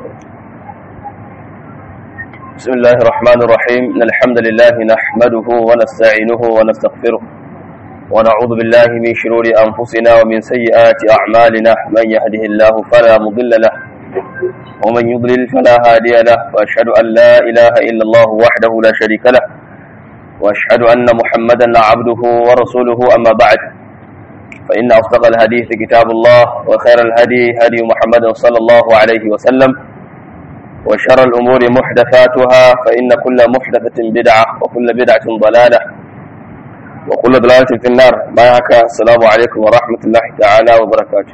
بسم الله الرحمن الرحيم إن الحمد لله نحمده ونستعينه ونستغفره ونعوذ بالله من شرور أنفسنا ومن سيئات أعمالنا من يهده الله فلا مضل له ومن يضلل فلا هادي له وأشهد أن لا إله إلا الله وحده لا شريك له وأشهد أن محمدا عبده ورسوله أما بعد فإن أصدق الحديث كتاب الله وخير الهدي هدي محمد صلى الله عليه وسلم وشر الأمور محدثاتها فإن كل محدثة بدعة وكل بدعة ضلالة وكل ضلالة في النار. بايعك السلام عليكم ورحمة الله تعالى وبركاته.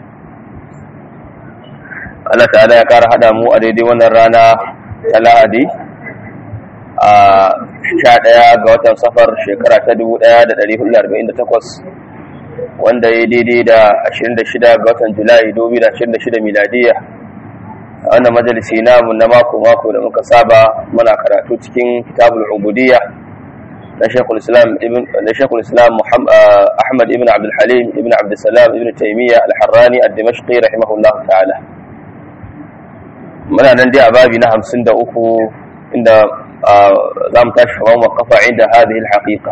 Allah ta'ala ya kara hada mu a daidai wannan rana ta Lahadi a 11 ga watan Safar shekara ta 1448 wanda ya daidai da 26 ga watan Julai 2026 miladiya. A wannan majalisi namu na mako da muka saba muna karatu cikin kitabul ubudiyya na Sheikhul Islam Ahmad ibn Abdul Halim ibn Abdul Salam ibn Taymiyyah al-Harrani ad-Dimashqi rahimahullahu ta'ala. Muna nan dai a babi na 53 inda za mu tashi faman waqafa inda hadhihi al-haqiqa.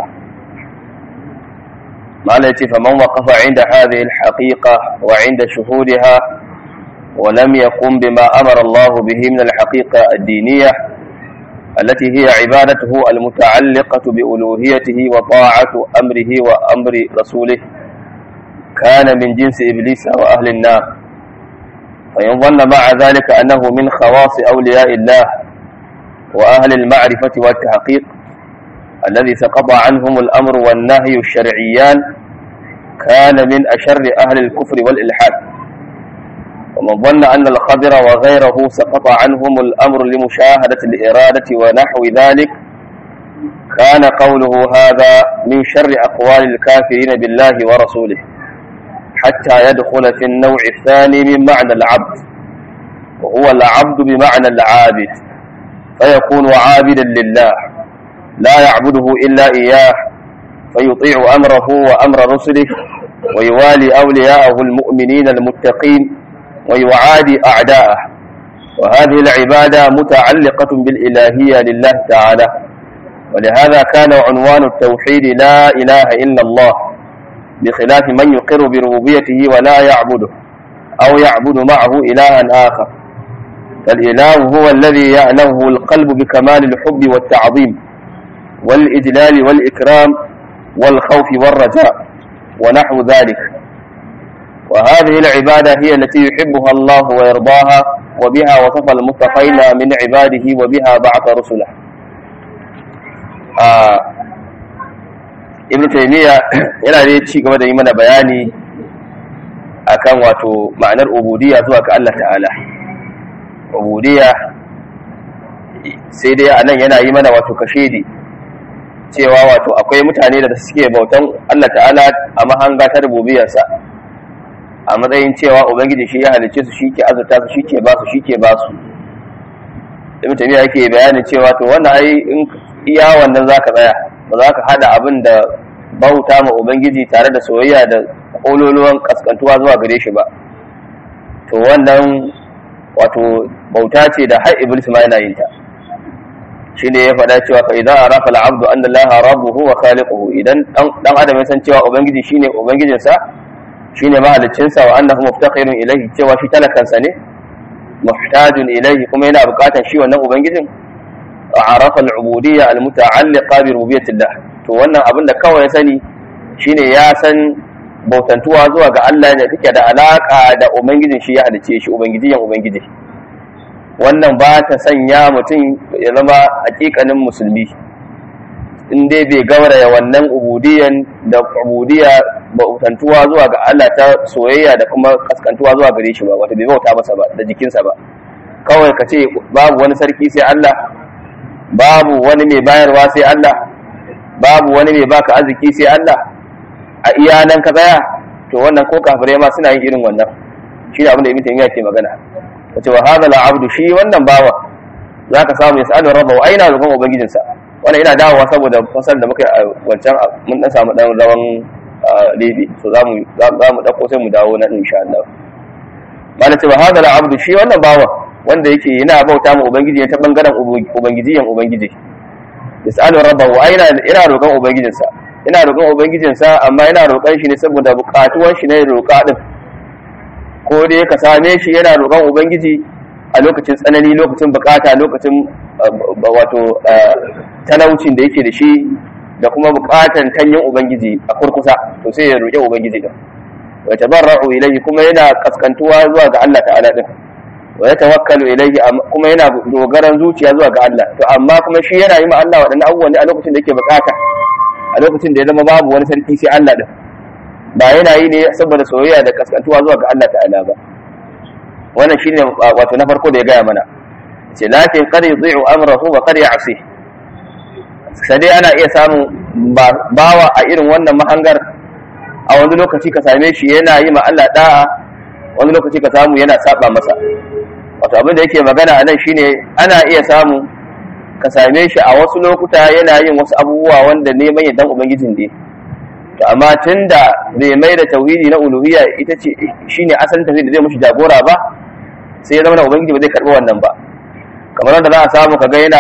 Ma'ana yace faman waqafa inda hadhihi al-haqiqa wa inda shuhudiha ولم يقم بما أمر الله به من الحقيقة الدينية التي هي عبادته المتعلقة بألوهيته وطاعة أمره وأمر رسوله كان من جنس إبليس وأهل النار. فإن ظن مع ذلك أنه من خواص أولياء الله وأهل المعرفة والتحقيق الذي سقط عنهم الأمر والنهي الشرعيان كان من أشر أهل الكفر والإلحاد. ومن ظن أن الخضر وغيره سقط عنهم الأمر لمشاهدة الإرادة ونحو ذلك كان قوله هذا من شر أقوال الكافرين بالله ورسوله حتى يدخل في النوع الثاني من معنى العبد وهو العبد بمعنى العابد فيكون عابدا لله لا يعبده إلا إياه فيطيع أمره وأمر رسله ويوالي أولياءه المؤمنين المتقين ويعادي أعداءه. وهذه العبادة متعلقة بالإلهية لله تعالى ولهذا كان عنوان التوحيد لا إله إلا الله بخلاف من يقر بربوبيته ولا يعبده أو يعبد معه إلها آخر. فالإله هو الذي يألهه القلب بكمال الحب والتعظيم والإجلال والإكرام والخوف والرجاء ونحو ذلك. وهذه العبادة هي التي يحبها الله ويرضاها وبها وصف المتقين من عباده وبها بعث رسله. Ibn Taymiyyah yana da ci gaba da yi mana bayani akan wato ma'anar ubudiyya zuwa ga Allah ta'ala. Ubudiyya sai dai anan yana yi mana wato kashedi cewa wato akwai mutane da suke bautan Allah ta'ala a mahanga ta rububiyyarsa a matsayin cewa ubangiji shi ya halicce su shi ke azurta su shi ke ba su shi ke ba su. Ibn Taymiyyah yake bayanin cewa to wannan ai in iya wannan zaka tsaya ba za ka hada abin da bauta ma ubangiji tare da soyayya da kololuwan kaskantuwa zuwa gare shi ba, to wannan wato bauta ce da har iblis ma yana yin ta. Shine ya faɗa cewa fa idza arafa al-'abdu anna allaha rabbuhu wa khaliquhu, idan dan adam ya san cewa ubangiji shine ubangijinsa shine mahaliccinsa wa annahu muftaqirun ilayhi, cewa shi talakansa ne muhtajun ilayhi kuma yana buƙatar shi wannan ubangijin. Arafa al-ubudiyya al-muta'alliqa bi rububiyyatillah, to wannan abinda kawai ya sani shine ya san bautantuwa zuwa ga Allah da take da alaka da ubangijin shi ya halice shi, ubangijiyan ubangiji. Wannan ba ta sanya mutum ya zama hakikanin musulmi in dai bai gauraya wannan ubudiyyan da ubudiyya bautantuwa zuwa ga Allah ta soyayya da kuma kaskantuwa zuwa gare shi ba, wato bai bauta masa ba da jikinsa ba. Kawai ka ce babu wani sarki sai Allah, babu wani mai bayarwa sai Allah, babu wani mai baka arziki sai Allah, a iya nan ka tsaya, to wannan ko kafirai ma suna yin irin wannan. Shi ne abin da Ibn Taymiyyah ke magana. Wace wa hadha al-abdu, shi wannan bawa zaka samu yasalu rabbahu, aina roƙon ubangijinsa. Wannan ina dawowa saboda fasal da muka yi a wancan mun dan samu dan rawan lebe, so za mu dauko sai mu dawo nan insha Allah. Malaka wa hadha al-abdu, shi wannan bawa wanda yake yana bauta ma ubangiji ta bangaren ubangijiyan ubangiji yasalu rabbahu ina roƙon ubangijinsa amma yana roƙon shi ne saboda buƙatuwan shi ne roƙa din ko dai ka same shi yana roƙon ubangiji a lokacin tsanani, lokacin bukata, lokacin wato talaucin da yake da shi da kuma bukatan tanyin ubangiji a kurkusa, to sai ya roƙi ubangiji din wa tabarra'u ilayhi kuma yana kaskantuwa zuwa ga Allah ta'ala din wa yatawakkalu ilayhi kuma yana dogaran zuciya zuwa ga Allah. To amma kuma shi yana yi ma Allah waɗannan abubuwan ne a lokacin da yake bukata, a lokacin da ya zama babu wani sarki sai Allah din, ba yana yi ne saboda soyayya da kaskantuwa zuwa ga Allah ta'ala ba. Wannan shine wato na farko da ya gaya mana, ce lakin qad yudhi'u amrahu wa qad ya'si. Sai dai ana iya samun bawa a irin wannan mahangar, a wani lokaci ka same shi yana yi ma Allah da'a, wani lokaci ka samu yana saba masa. Wato abin da yake magana a nan shine ana iya samu ka same shi a wasu lokuta yana yin wasu abubuwa wanda neman yardan ubangijin ne, to amma tunda bai mai da tauhidi na uluhiyya ita ce shine asalin tauhidi da zai mushi jagora ba, sai ya zama ubangiji ba zai karbi wannan ba. Kamar wanda za a samu kaga yana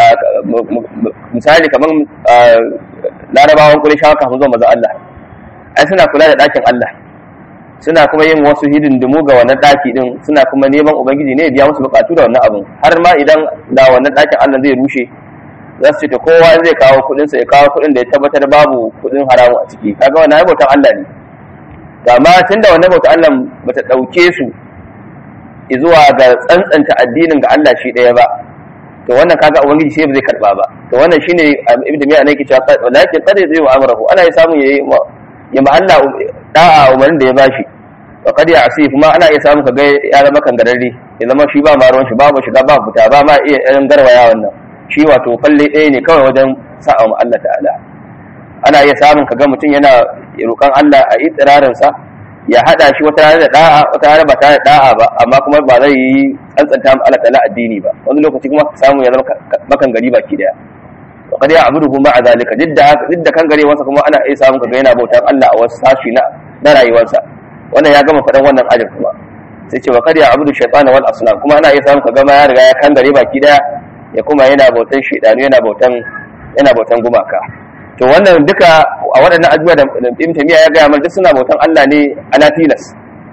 misali kamar larabawan Qurayshawa kafin zuwa manzon Allah, ai suna kula da ɗakin Allah, suna kuma yin wasu hidindimu ga wannan ɗaki din, suna kuma neman ubangiji ne ya biya musu bukatu da wannan abin. Har ma idan da wannan ɗakin Allah zai rushe, za su ce ta kowa zai kawo kuɗinsa ya kawo kuɗin da ya tabbatar babu kuɗin haramu a ciki, kaga wannan ai bautan Allah ne. Amma tunda wannan bautan Allah bata ɗauke su zuwa ga tsantsanta addinin ga Allah shi ɗaya ba, to wannan kaga ubangiji sai ba zai karba ba. To wannan shine ibnu miya ne yake cewa walakin qad yu'u amrahu, ana ya samu ya ma Allah da'a umarin da ya bashi, wa qad ya'si kuma ana iya samu kaga ya zama kangararre, ya zama shi ba ma ruwan shi, babu shiga ba fita, ba ma iya irin garwaya wannan, shi wato falle ɗaya ne kawai wajen sa'a ma Allah ta'ala. Ana iya samun kaga mutum yana roƙon Allah a ittirarin sa, ya hada shi wata rana da da'a, wata rana ba tare da da'a ba, amma kuma ba zai yi tsantsanta ma Allah ta'ala addini ba. Wani lokaci kuma ka samu ya zama makan gari baki daya. Wa qad ya'buduhu ma'a zalika, didda kan gare wasa kuma ana iya samun kaga yana bautar Allah a wasu sashi na rayuwarsa. Wannan ya gama faɗan wannan ajin kuma sai ce wa qad ya'budu shaytana wal asnam, kuma ana iya samun kaga ma ya riga ya kan gare baki daya, ya kuma yana bautan shaytanu, yana bautan gumaka. To wannan duka a waɗannan abubuwa da Ibn Taymiyyah ya gaya mana duk suna bautan Allah ne ala tilas,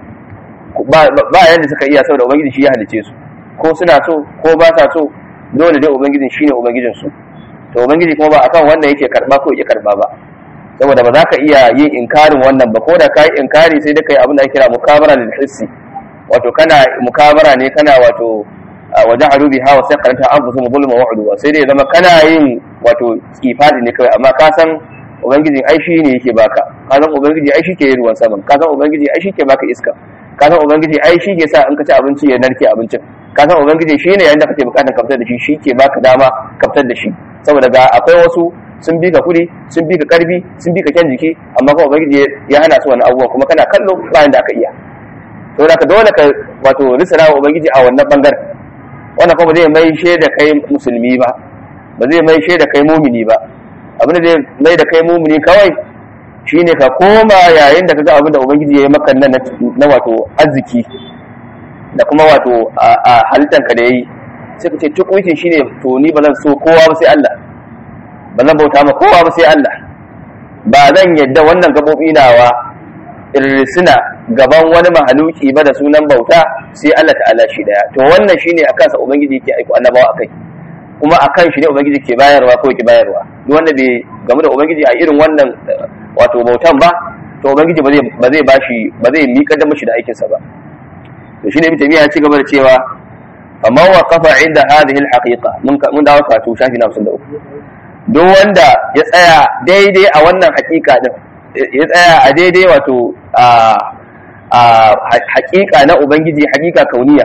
ba yadda suka iya, saboda ubangiji shi ya halice su, ko suna so ko ba sa so, dole dai ubangijin shine ubangijin su. To ubangiji kuma ba akan wanda yake karba ko yake karba ba, saboda ba za ka iya yin inkarin wannan ba. Ko da kai inkari sai dai kai abin da ake kira mukabara lil hissi, wato kana mukabara ne, kana wato waja'alu biha wa saqalata anfusuhum zulman wa 'udwa, sai dai zama kana yin wato kifadi ne kawai, amma ka san ubangiji ai shi ne yake baka, ka san ubangiji ai shi ke ruwan saman, ka san ubangiji ai shi ke baka iska, ka san ubangiji ai shi ke sa in ka ci abinci ya narke abincin, ka san ubangiji shi ne yayin da kake bukatar ka fitar da shi, shi ke baka dama ka fitar da shi. Saboda ga akwai wasu sun bi ka kudi, sun bi ka karfi, sun bi ka kyan jiki, amma kuma ubangiji ya hana su wani abubuwa, kuma kana kallo bayan da aka iya. Saboda ka dole ka wato risala wa ubangiji a wannan bangaren. Wannan kuma zai mai da kai musulmi ba, ba zai mai da kai mumini ba. Abin da zai mai da kai mumini kawai shine ka koma yayin da kaga abin da ubangiji ya yi maka nan na wato arziki da kuma wato a halittanka da yayi, sai ka ce tukuitin shine to ni ba zan so kowa ba sai Allah, ba zan bauta ma kowa ba sai Allah, ba zan yadda wannan gabobi nawa irisina gaban wani mahaluki ba da sunan bauta sai Allah ta'ala shi daya. To wannan shine akan sa ubangiji yake aiko annabawa akai, kuma akan shi ne ubangiji ke bayarwa ko yake bayarwa. Duk wanda bai game da ubangiji a irin wannan wato bautan ba, to ubangiji ba zai bashi, ba zai miƙa da mishi da aikin sa ba. To shine Ibn Taymiyyah ya ci gaba da cewa amma waqafa inda hadhihi al-haqiqa, mun dawo karatu shafi na 53. Duk wanda ya tsaya daidai a wannan haƙiƙa din, ya tsaya a daidai wato a haƙiƙa na ubangiji, haƙiƙa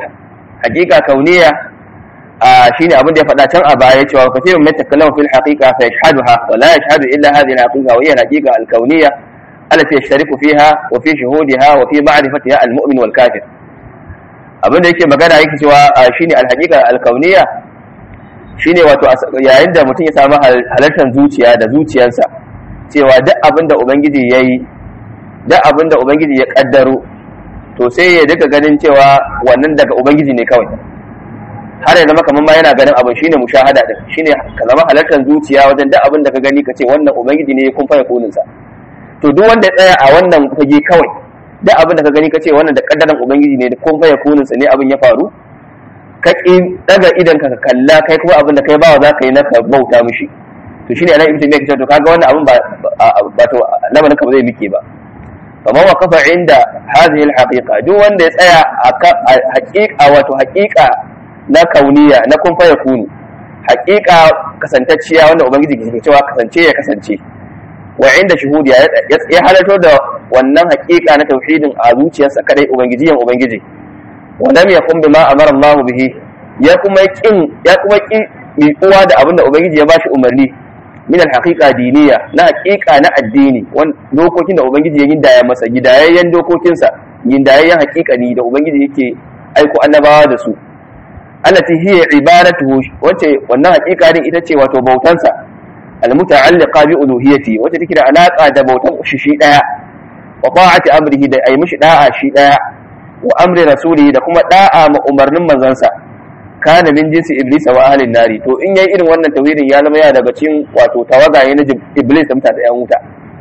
kauniya shine abin da ya faɗa can a baya cewa kathirun min takallamu fil haqiqa fa yashhaduha wa la yashhadu illa hadhihi al-haqiqa wa hiya al-haqiqa al-kauniyya allati yashtariku fiha wa fi shuhudiha wa fi ma'rifatiha al-mu'min wal kafir. Abin da yake magana yake cewa shine al-haqiqa al-kauniyya, shine wato yayin da mutum ya samu halartar zuciya da zuciyarsa cewa duk abin da ubangiji yayi, duk abin da ubangiji ya kaddaro, to sai ya duka ganin cewa wannan daga ubangiji ne kawai, har ya zama kamar ma yana ganin abin shine mushahada din, shine ka zama halartar zuciya wajen duk abin da ka gani ka ce wannan ubangiji ne kun fa yakunin sa. To duk wanda ya tsaya a wannan fage kawai duk abin da ka gani ka ce wannan da kaddaran ubangiji ne kun fa yakunin sa ne abin ya faru, ka ki daga idan ka kalla kai kuma abin da kai bawa za ka yi na ka bauta mishi, to shine anan ibn Taymiyyah ke cewa to kaga wannan abin ba to lamarin ka ba zai mike ba. فما وقف عند هذه الحقيقة duk wanda ya tsaya a haƙiƙa wato haƙiƙa na kauniya na kun fa yakunu haƙiƙa kasantacciya wanda ubangiji ke cewa kasance ya kasance, wa inda shuhudi ya halarto da wannan haƙiƙa na tauhidin a zuciyarsa kadai ubangijiyan ubangiji, wa lam yakun bima amara Allah bihi ya kuma ki miƙuwa da abinda ubangiji ya bashi umarni min al-haqiqa diniya na haqiqa na addini dokokin da ubangiji ya gindaya masa gidayayyen dokokinsa gindayayyen haqiqani da ubangiji yake aiko annabawa da su, allati hiya ibadatuhu wace wannan haqiqa din ita ce wato bautansa al-muta'alliqa bi uluhiyyati wace take da alaka da bautan shi daya, wa ta'ati amrihi da ayi mishi da'a shi daya, wa amri rasulihi da kuma da'a ma umarnin manzansa, kana min jinsi iblis wa ahlin nari. To in yayi irin wannan tawhidin ya zama ya daga cikin wato tawagaye na iblis da mutane yan wuta.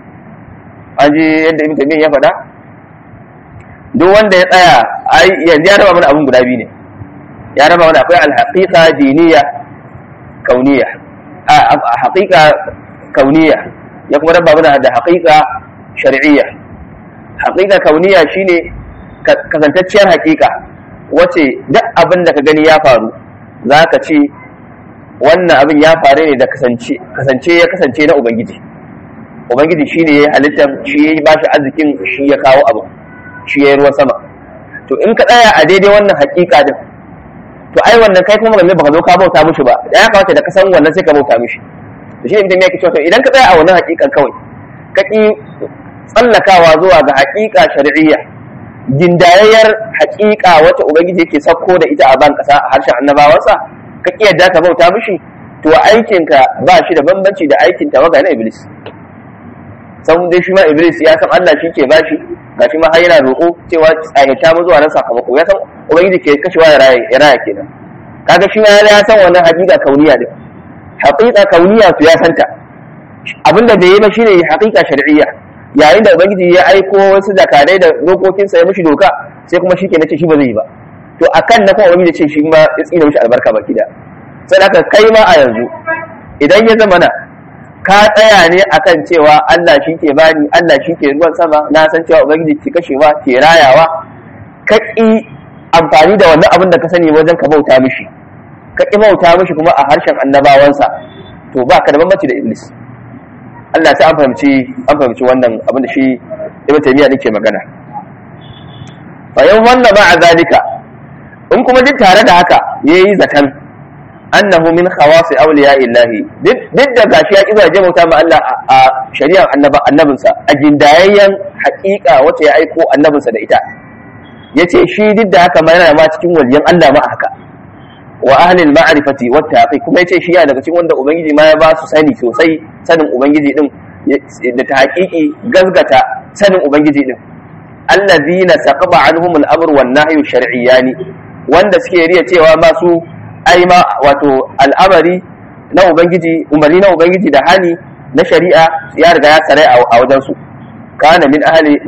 An ji yadda ibn Taymiyyah ya faɗa, duk wanda ya tsaya ai yanzu ya raba mana abun guda biyu ne, ya raba mana akwai al-haqiqa diniya kauniya, haqiqa kauniya ya kuma raba mana da haqiqa shar'iyya. Haqiqa kauniya shine kasantacciyar haqiqa wace duk abin da ka gani ya faru za ka ce wannan abin ya faru ne da kasance ya kasance na ubangiji shi ne ya yi halittar, shi ya yi ba shi arzikin, shi ya kawo abin, shi ya yi ruwan sama. To in ka tsaya a daidai wannan hakika din, to ai wannan kai kuma game baka zo ka bauta mishi ba, da ya kamata da ka san wannan sai ka bauta mishi. To shi ne mutum yake cewa to idan ka tsaya a wannan hakikan kawai ka ki tsallakawa zuwa ga hakika shar'iyya gindayayyar haƙiƙa wacce ubangiji yake sauko da ita a ban ƙasa a harshen annabawansa, ka ƙi yadda ka bauta mishi, to aikinka ba shi da bambanci da aikin tawaga na iblis. San dai shi ma iblis ya san Allah shi ke bashi, gashi ma har yana roƙo cewa tsayata mu zuwa nan sakamako, ya san ubangiji ke kashewa ya raya kenan. Kaga shi ma ya san wannan haƙiƙa kauniya din, haƙiƙa kauniya to ya santa. Abinda bai yi ba shine haƙiƙa shar'iyya, yayin da ubangiji ya aiko wasu zakarai da dokokinsa ya mishi doka, sai kuma shi ke na ce shi ba zai yi ba, to akan na kuma ubangiji ce shi ma ya tsina mishi albarka baki da. Sai haka kai ma a yanzu idan ya zama na ka tsaya ne akan cewa Allah shi ke bani, Allah shi ke ruwan sama, na san cewa ubangiji ke kashewa ke rayawa, ka ƙi amfani da wannan abin da ka sani wajen ka bauta mishi, ka ƙi bauta mishi kuma a harshen annabawansa, to ba ka da bambanci da iblis. Allah sai an fahimci wannan abin da shi Ibn Taymiyyah yake magana. Fa yau wannan ba a zalika, in kuma duk tare da haka yayi zakan annahu min khawasi awliya'illahi, duk da gashi ya kiza je bauta ma Allah a shari'ar annabinsa a gindayayyen haƙiƙa wacce ya aiko annabinsa da ita, yace shi duk da haka ma yana ma cikin waliyan Allah ma haka, wa ahlil ma'rifati wat taqi, kuma yace shi ya daga cikin wanda ubangiji ma ya ba su sani sosai, sanin ubangiji din da ta haƙiƙi gazgata sanin ubangiji din, allazina saqaba anhum al-amr wan nahyu shar'iyyani, wanda suke riya cewa ma su ai ma wato al'amari na ubangiji, umarni na ubangiji da hani na shari'a ya riga ya tsare a wajen su. Kana min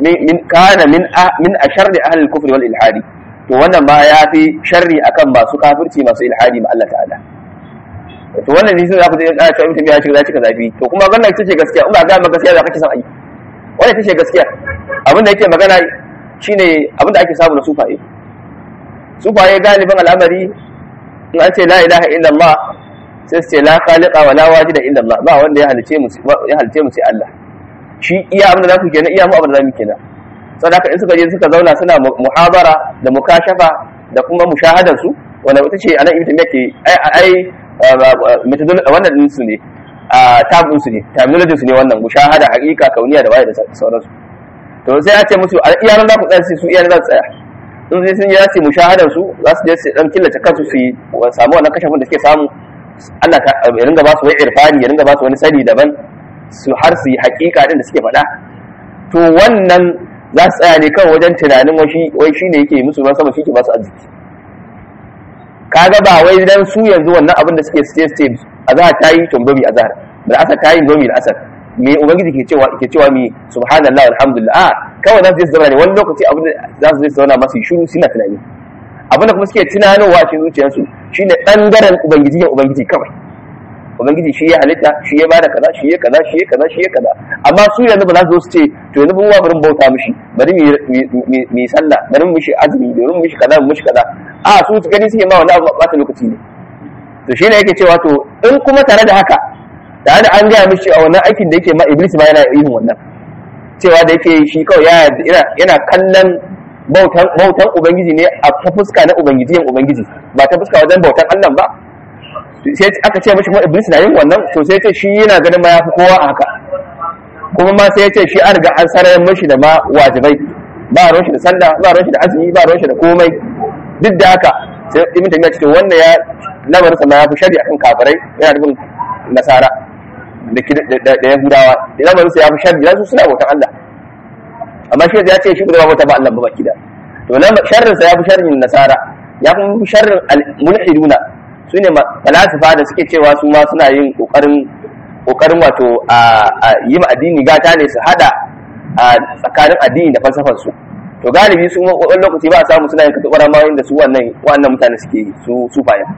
asharri ahli al-kufri wal ilhadi, to wannan ma ya fi sharri akan masu kafirci masu ilhadi ma Allah ta'ala. To wannan ne sai za ku ana cewa mutum ya shiga cika zafi, to kuma wannan ita ce gaskiya, in ba ga maka gaskiya za ka ci san ai wannan ita ce gaskiya. Abin da yake magana shine abin da ake samu na sufaye galibin al'amari in an ce la ilaha illallah sai su ce la khaliqa wa la wajida illallah, ba wanda ya halice mu sai Allah. Shi iya abin da za ku kenan, iya mu abin da za mu kenan. Saboda in suka je suka zauna suna muhabara da mukashafa da kuma mushahadar su, wanda ita ce anan ibn Taymiyyah ke ai methodology wannan din su ne, tabun su ne, terminology su ne wannan mushahada, haqiqa, kauniya da waye da sauransu. To sai ya ce musu iyanan za ku tsaya, su iyanan za su tsaya. In sai sun je su mushahadar su, za su je su dan killace kansu su samu wannan kashafin da suke samu, Allah ya ringa ba su wani irfani, ya ringa ba su wani sani daban, su har su yi haqiqa din da suke faɗa. To wannan za su tsaya ne kawai wajen tunanin wai shi ne yake musu ruwan sama, shi ke ba su arziki. kaga ba wai dan su yanzu wannan abin da suke ce azhar ta yi tumbomi azhar da asar ta yi tumbomi da asar me ubangiji ke cewa mi subhanallahi alhamdulillah kawai za su je su zauna ne wani lokaci abin da za su je su zauna masu shiru suna tunani abin da kuma suke tunanowa cikin zuciyarsu shine bangaren ubangiji kawai ubangiji shi ya halitta shi ya bada kaza shi ya kaza shi ya kaza shi ya kaza amma su yanzu ba za su zo su ce to yanzu mun bari bauta mishi bari mu sallah bari mu mishi azumi bari mu mishi kaza mu mishi kaza a su gani suke ma wannan abu ba ta lokaci ne to shine yake cewa to in kuma tare da haka da an gaya mishi a wannan aikin da yake ma iblis ma yana yin wannan cewa da yake shi kawai yana kallon bautan ubangiji ne a ta fuska na ubangiji ba ta fuska wajen bautan Allah ba sai aka ce mishi kuma iblis na yin wannan to sai ce shi yana ganin ma yafi kowa a haka kuma ma sai ya ce shi an riga an sarayar mishi da ma wajibai ba ruwan shi da sallah ba ruwan shi da azumi ba ruwan shi da komai duk da haka sai ibn taymiya ce wannan ya lamarin sa ma yafi shari'a kan kafirai yana nufin nasara da yahudawa lamarin sa yafi shari'a su suna bautan Allah amma shi ya ce shi ba bauta ba Allah ba baki da to nan sharrin sa yafi sharrin nasara yafi sharrin al-mulhiduna su ne falasifa da suke cewa su ma suna yin kokarin wato a yi ma addini gata ne su hada a tsakanin addini da falsafar su to galibi su wani lokaci ba a samu suna yin katubaran ma da su wannan mutane suke su bayan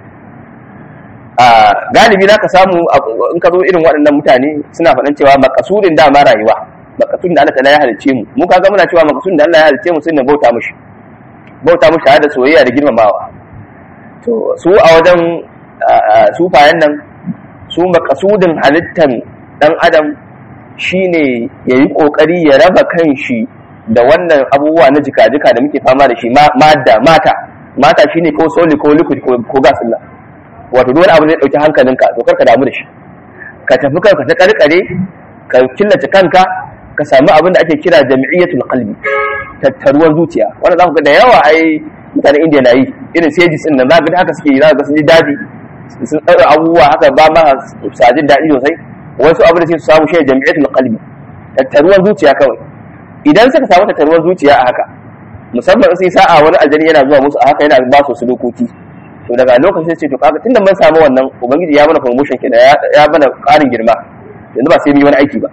galibi za ka samu in ka zo irin waɗannan mutane suna faɗan cewa makasudin dama rayuwa makasudin da Allah ta'ala ya halicce mu kaga muna cewa makasudin da Allah ya halicce mu sai ne bauta mushi tare da soyayya da girmamawa to su a wajen sufayen nan su makasudin halittan dan adam shine yayi kokari ya raba kanshi da wannan abubuwa na jika-jika da muke fama da shi mata shine ko soli ko liquid ko gas din wato duk wani abu zai dauki hankalinka to karka damu da shi ka tafi kanka ta karkare ka killace kanka ka samu abin da ake kira jami'iyatul qalbi tattaruwar zuciya wannan za ku ga da yawa ai mutanen indiya na yi irin sejis din nan za ga haka suke yi za ga sun ji daɗi sun ɗaura abubuwa haka ba ma sajin daɗi sosai wasu abu da sai su samu shi jami'atul qalbi tattaruwar zuciya kawai idan suka samu tattaruwar zuciya a haka musamman sai sa'a wani aljani yana zuwa musu a haka yana ba su dokoki to daga lokacin sai to kaga tunda mun samu wannan ubangiji ya mana promotion kenan ya mana ƙarin girma yanzu ba sai mu yi wani aiki ba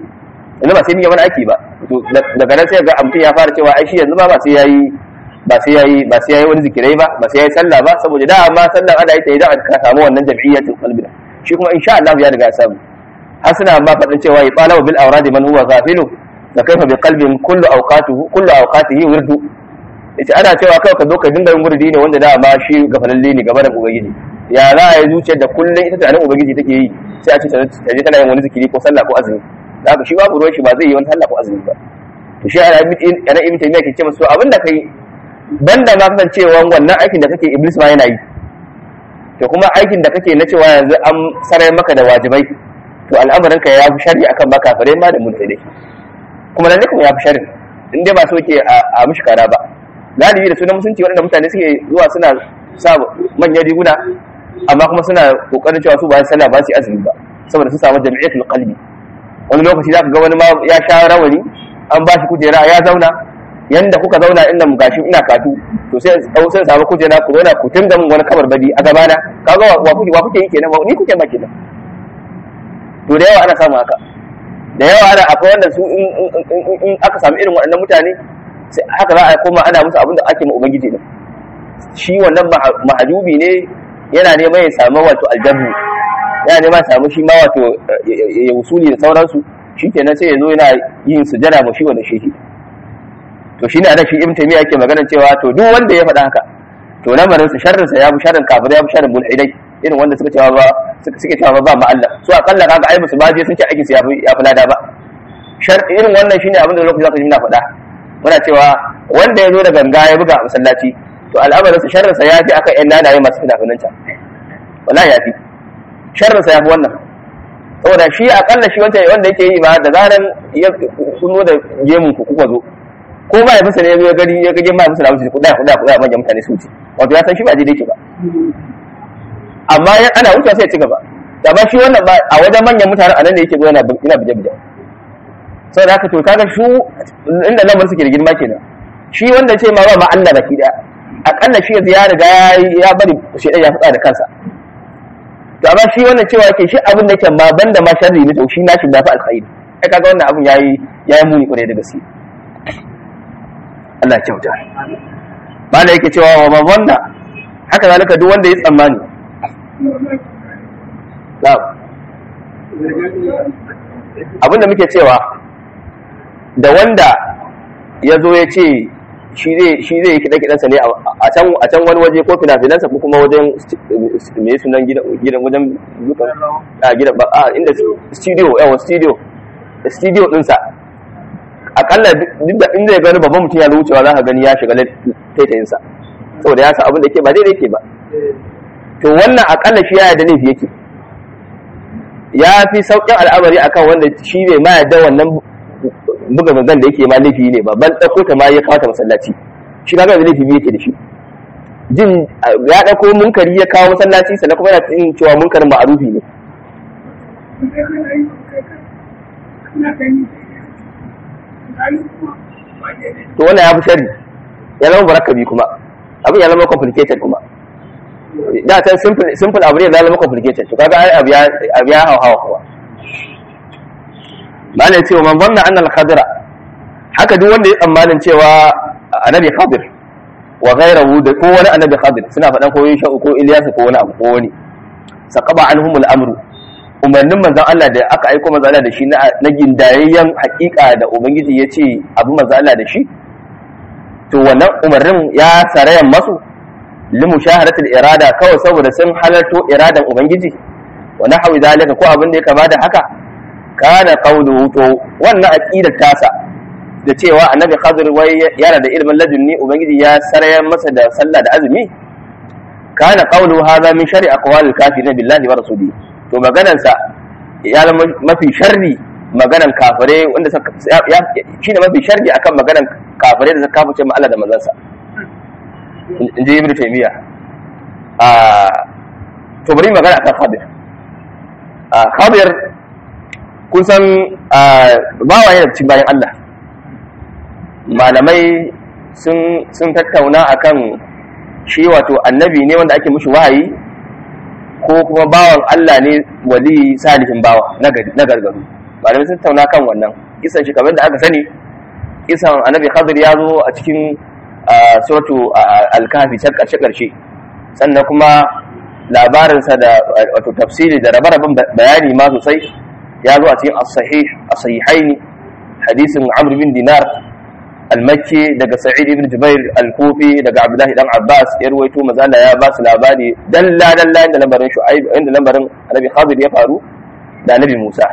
to daga nan sai ga mutum ya fara cewa ai shi yanzu ba sai yayi wani zikirai ba sai yayi sallah ba saboda da amma sallan ana yi ta idan aka samu wannan jam'iyyatul qalbi shi kuma insha Allah ya riga ya samu har suna ba fadin cewa ya qala bil awrad man huwa ghafilu da kaifa bi qalbin kullu awqatihi wirdu ita ana cewa kai ka zo ka dinga yin wurdi ne wanda da ma shi gafalalle ne gaba da ubangiji ya za a yi zuciyar da kullun ita tunanin ubangiji take yi sai a ce ta je tana yin wani zikiri ko sallah ko azumi da haka shi babu ruwan shi ba zai yi wani sallah ko azumi ba to shi ana ibn taymiya ke ce masa abinda kai banda ma kasancewa wannan aikin da kake iblis ma yana yi to kuma aikin da kake na cewa yanzu an sarai maka da wajibai to al'amarinka ya fi shari akan ba kafirai ma da mulkidai kuma lalle kuma ya fi shari in dai ba so ke a mushi kara ba galibi da sunan musunci waɗanda mutane suke zuwa suna sa manyan riguna amma kuma suna kokarin cewa su ba su sallah ba su azumi ba saboda su samu jami'atul qalbi wani lokaci zaka ga wani ma ya sha rawani an ba shi kujera ya zauna yanda kuka zauna inda mu gashi ina katu to sai samu kujera ku zauna ku tunga min wani kabar badi a gabana kaga wa kuke yi kenan ni kuke ma kenan to da yawa ana samu haka da yawa ana akwai wanda su in aka samu irin waɗannan mutane sai haka za a koma ana musu abin da ake ma ubangiji din shi wannan mahajubi ne yana neman ya samu wato aljannu yana neman ya samu shi ma wato ya usuli da sauransu shikenan sai ya zo yana yin sujada ma shi wanda shehi to shine anan shi ibn taymiya yake magana cewa to duk wanda ya faɗa haka to lamarin sa sharrin sa ya fi sharrin kafir ya fi sharrin mulhidai irin wanda suke cewa ba ma Allah su akalla kaga ai musu baje sun ce aikin su ya fi lada ba irin wannan shine abin da lokacin zaka ji muna faɗa muna cewa wanda ya zo da ganga ya buga a masallaci to al'amarin sa sharrin sa ya fi akan ƴan nanaye masu finafinan can wallahi ya fi sharrin sa ya fi wannan saboda shi akalla shi wanda yake yi ba da zaran ya kuno da gemun ku kuka zo ko ba ya fasa ne ya gari ya gage ma musu da musu kuɗa manyan mutane su wuce wato ya san shi ba daidai ke ba amma ana wuce sai ya ci gaba da ba shi wannan ba a wajen manyan mutanen anan da yake zo yana bije saboda haka to kaga su inda lamarin suke da girma kenan shi wanda ce ma ba Allah baki daya akalla shi ya riga ya bari shedan ya fada da kansa to amma shi wannan cewa yake shi abin da yake ma banda ma sharri ne to shi nashi da fa alkhairi ai kaga wannan abin yayi muni kwarai da gaske Allah ya kyauta bala yake cewa wa wannan haka zalika duk wanda ya tsammani abinda muke cewa da wanda ya zo ya ce shi zai yi kiɗa-kiɗansa ne a can wani waje ko fina-finansa ko kuma wajen mai sunan gidan wajen gidan ba a inda studio ɗinsa akalla duk da inda ya gani babban mutum ya zo wucewa za ka gani ya shiga taitayinsa saboda ya sa abin da ke ba daidai ke ba to wannan akalla shi ya yarda laifi yake ya fi sauƙin al'amari akan wanda shi bai ma yarda wannan buga gangan da yake ma laifi ne ba ban ɗauko ta ma ya kawata masallaci shi kaga da laifi yake da shi jin ya ɗauko munkari ya kawo masallaci sannan kuma yana yin cewa munkarin ma'arufi ne to wannan ya fi shari ya zama barakabi kuma abin ya zama complicated kuma da can simple abu ne ya zama complicated to kaga ai abu ya hawa kuwa malai ya ce wa man zanna annal khadira haka duk wanda ya tsammanin cewa annabi khadir wa ghayruhu da ko wani annabi khadir suna faɗan ko Yusha ko Ilyas ko wani abu ko wani saqaba anhumul amru umarnin manzon Allah da aka aika manzon Allah da shi na gindayayyen hakika da ubangiji ya ce abu manzon Allah da shi to wannan umarnin ya sarayan masu limushaharatul irada kawai saboda sun halarto iradan ubangiji wa nahwi zalika ko abin da ya kama da haka kana qawluhu to wannan aqidar tasa da cewa annabi Khadir wai yana da ilmin ladunni ubangiji ya sarayan masa da sallah da azumi kana qawluhu hadha min shar'i aqwalil kafirin billahi wa rasulihi to maganar sa ya zama mafi sharri maganar kafire wanda shine mafi sharri akan maganar kafire da suka kafice ma Allah da manzon sa inji ibnu taymiya to bari magana akan Khadir Khadir kun san bawa yana cikin bayan Allah malamai sun tattauna akan shi wato annabi ne wanda ake mushi wahayi ko kuma bawan Allah ne wali salihin bawa na gargaru malamai sun tattauna kan wannan kisan shi kamar da aka sani kisan annabi Khadir ya zo a cikin suratu al-kahfi can karshe sannan kuma labarinsa da wato tafsiri da rabe-raben bayani ma sosai ya zo a cikin as-sahihaini hadisin Amr bin Dinar al-Makki daga Sa'id ibn Jubair al-Kufi daga Abdullah dan Abbas ya ruwaito mazala ya ba su labari dalla inda lambarin Shu'aib inda lambarin Annabi Khadir ya faru da Annabi Musa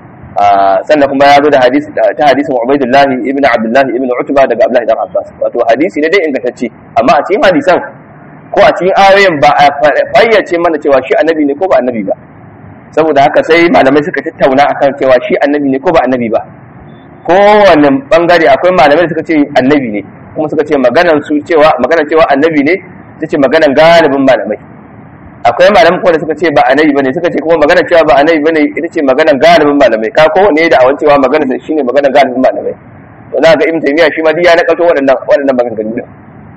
sannan kuma ya zo da hadisin Ubaydullah ibn Abdullah ibn Utba daga Abdullah dan Abbas wato hadisi ne dai ingantacce amma a cikin hadisan ko a cikin ayoyin ba a fayyace mana cewa shi annabi ne ko ba annabi ba saboda haka sai malamai suka tattauna akan cewa shi annabi ne ko ba annabi ba kowane bangare akwai malamai suka ce annabi ne kuma suka ce maganar cewa annabi ne ita ce maganar galibin malamai akwai malamai kuma da suka ce ba annabi bane suka ce kuma maganar cewa ba annabi bane ita ce maganar galibin malamai ka kowanne da awan cewa maganar sa shine maganar galibin malamai to za ga Ibn Taymiyyah shi ma duk ya nakalto waɗannan maganganun din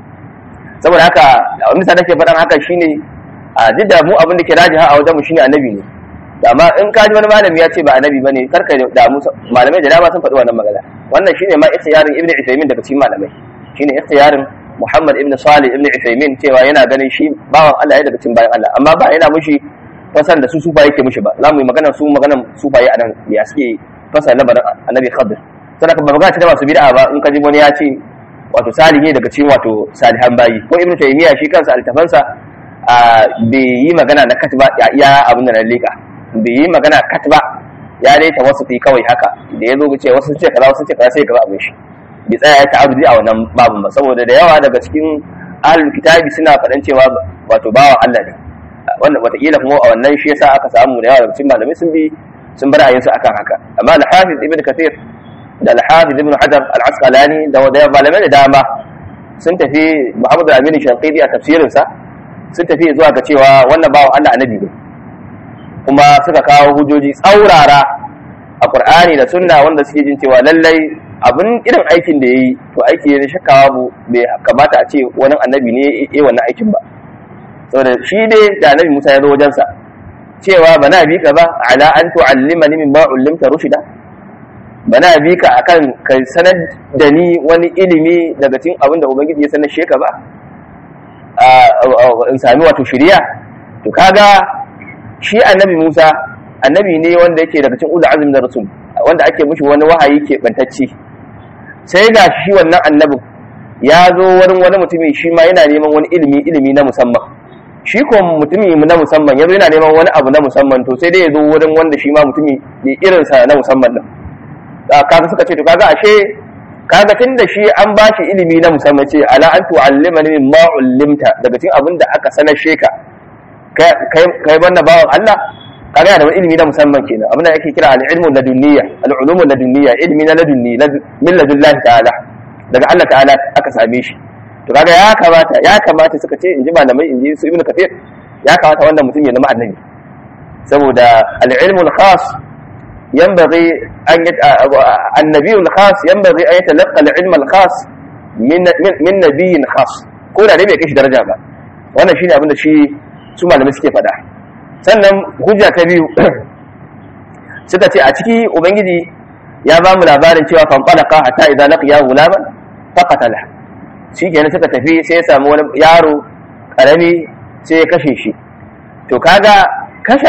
saboda haka misali nake faɗan haka shine a duk da mu abin da ke rajiha a wajen mu shine annabi ne amma in ka ji wani malami ya ce ba annabi bane karka da mu malamai da dama sun faɗi wannan magana wannan shine ma ikhtiyarin Ibn Uthaymeen daga cikin malamai shine ikhtiyarin Muhammad ibn Salih ibn Uthaymeen cewa yana ganin shi bawan Allah ya daga cikin bayan Allah amma ba yana mushi fasan da su sufa yake mushi ba za mu yi maganar sufaye a nan ya suke fasa labarin annabi Khadir sannan ba magana ce da masu bid'a ba in ka ji wani ya ce wato salihi daga cikin wato salihan bayi ko Ibn Taymiyyah shi kansa altafansa bai yi magana na katba ya abin da na leka bai yi magana katba ya dai ta wasu kawai haka da ya zo ce wasu ce kaza wasu ce kaza sai kaza abin shi bai tsaya ya ta'abudi a wannan babun ba saboda da yawa daga cikin ahlul kitabi suna faɗan cewa wato bawan Allah ne wannan wataƙila kuma a wannan shi yasa aka samu da yawa daga cikin malamai sun bar ayyansu akan haka amma al-Hafiz Ibn Kathir da al-Hafiz Ibn Hajar al-Asqalani da malamai da dama sun tafi Muhammad al-Amin Shanqidi a tafsirinsa sun tafi zuwa ga cewa wannan bawan Allah annabi ne kuma suka kawo hujjoji tsaurara a Qur'ani da Sunna wanda suke jin cewa lallai abin irin aikin da yayi to aiki ne shakkawa bai kamata a ce wani annabi ne yayi wannan aikin ba saboda shi dai da annabi Musa ya zo wajensa cewa bana bi ka ba ala an tu'allimani mimma ullimta rushida bana bi ka akan kai sanar da ni wani ilimi daga cikin abin da ubangiji ya sanar sheka ba in sami wato shiriya to kaga shi annabi Musa annabi ne wanda yake daga cikin ulul azmi da rasul wanda ake mishi wani wahayi ke bantacce sai ga shi wannan annabin ya zo wurin wani mutumi shi ma yana neman wani ilimi na musamman shi ko mutumi na musamman yazo yana neman wani abu na musamman to sai dai ya zo wurin wanda shi ma mutumi ne irinsa na musamman din kaga suka ce to kaga ashe kaga tunda shi an bashi ilimi na musamman ce ala an tu'allimani mimma ullimta daga cikin abin da aka sanar sheka kai banna bawan Allah kaga yana da wani ilimi na musamman kenan abin da yake kira al-ilmu ladunniya al-ulum ladunniya ilmi na ladunni min ladullahi ta'ala daga Allah ta'ala aka same shi to kaga ya kamata suka ce inji malamai inji su ibnu kathir ya kamata wanda mutum ya zama annabi saboda al-ilmu al-khas ينبغي أن النبي الخاص ينبغي أن يتلقى العلم الخاص من نبي خاص كل نبي يكيش درجة ba wannan shine abin da shi su malamai suke faɗa sannan hujja ta biyu suka ce a ciki ubangiji ya ba mu labarin cewa fan talaqa hatta idza laqiya gulaman faqatala shikenan suka tafi sai ya samu wani yaro karami sai ya kashe shi to kaga kashe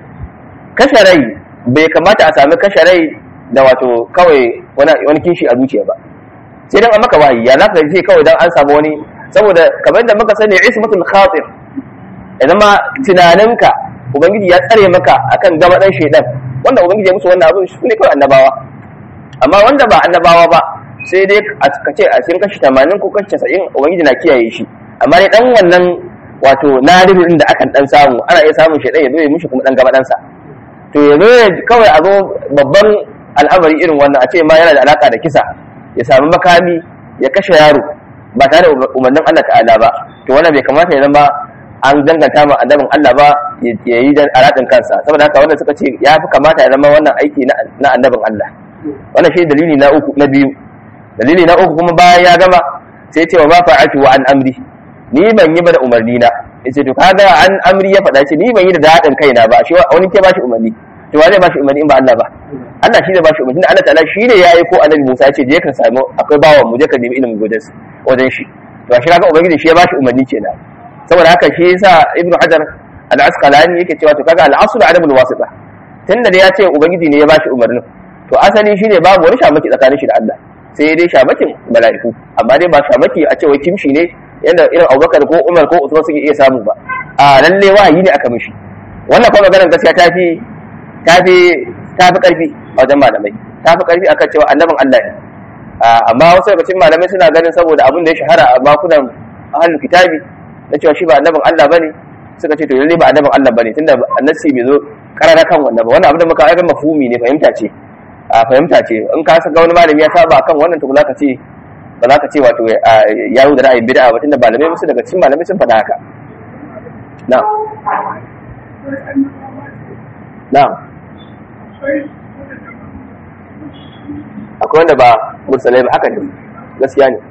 rai bai kamata a sami kashe rai da wato kawai wani kishi a zuciya ba sai dan an maka wahayi ya zaka ce kawai dan an samu wani saboda kamar da muka sani ismatul khatir idan ma tunaninka ubangiji ya tsare maka akan gaba dan shedan wanda ubangiji ya musu wannan abu shi ne kawai annabawa amma wanda ba annabawa ba sai dai ka ce a cikin kashi 80 ko kashi 90 ubangiji na kiyaye shi amma dai dan wannan wato nadirin da akan dan samu ana iya samun shedan ya zo ya mushi kuma dan gaba dan sa to yanzu kawai a zo babban al'amari irin wannan a ce ma yana da alaka da kisa ya sami makami ya kashe yaro ba tare da umarnin Allah ta'ala ba to wannan bai kamata ya zama an danganta ma annabin Allah ba ya yi dan aradin kansa saboda haka wanda suka ce ya fi kamata ya zama wannan aiki na annabin Allah wannan shi dalili na biyu dalili na uku kuma bayan ya gama sai ya ce wa ma fa'atu wa an amri ni ban yi ba da umarni na yace to kaga an amri ya faɗa ce ni ban yi da dadin kaina ba shi wani ke bashi umarni to wa zai bashi umarni in ba Allah ba Allah shi ne bashi umarni da Allah ta'ala shi ne ya aiko annabi Musa ce je ka samu akwai bawan mu je ka nemi ilimin wajen shi to shi kaga ubangiji shi ya bashi umarni kenan saboda haka shi yasa Ibn Hajar al-Asqalani yake cewa to kaga al-aslu adamul wasita tunda da ya ce ubangiji ne ya bashi umarnin to asali shine babu wani shamaki tsakanin shi da Allah sai dai shamakin mala'iku amma dai ba shamaki a ce wai kimshi ne yanda irin Abubakar ko Umar ko Usman suke iya samu ba a lalle wahayi ne aka mishi wannan kuma maganar gaskiya ta fi karfi a wajen malamai ta fi karfi akan cewa annabin Allah ne amma wasu daga cikin malamai suna ganin saboda abin da ya shahara a bakunan ahlul kitabi na cewa shi ba annabin Allah bane suka ce to lalle ba annabin Allah bane tunda annasi bai zo karara kan wannan ba wannan abin da muka aika mafhumi ne fahimta ce in ka saka wani malami ya saba kan wannan to ba za ka ce wato ya yi da ra'ayin bid'a ba tunda malamai musu daga cikin malamai sun faɗa haka na'am akwai wanda ba mursalai ba haka ne gaskiya ne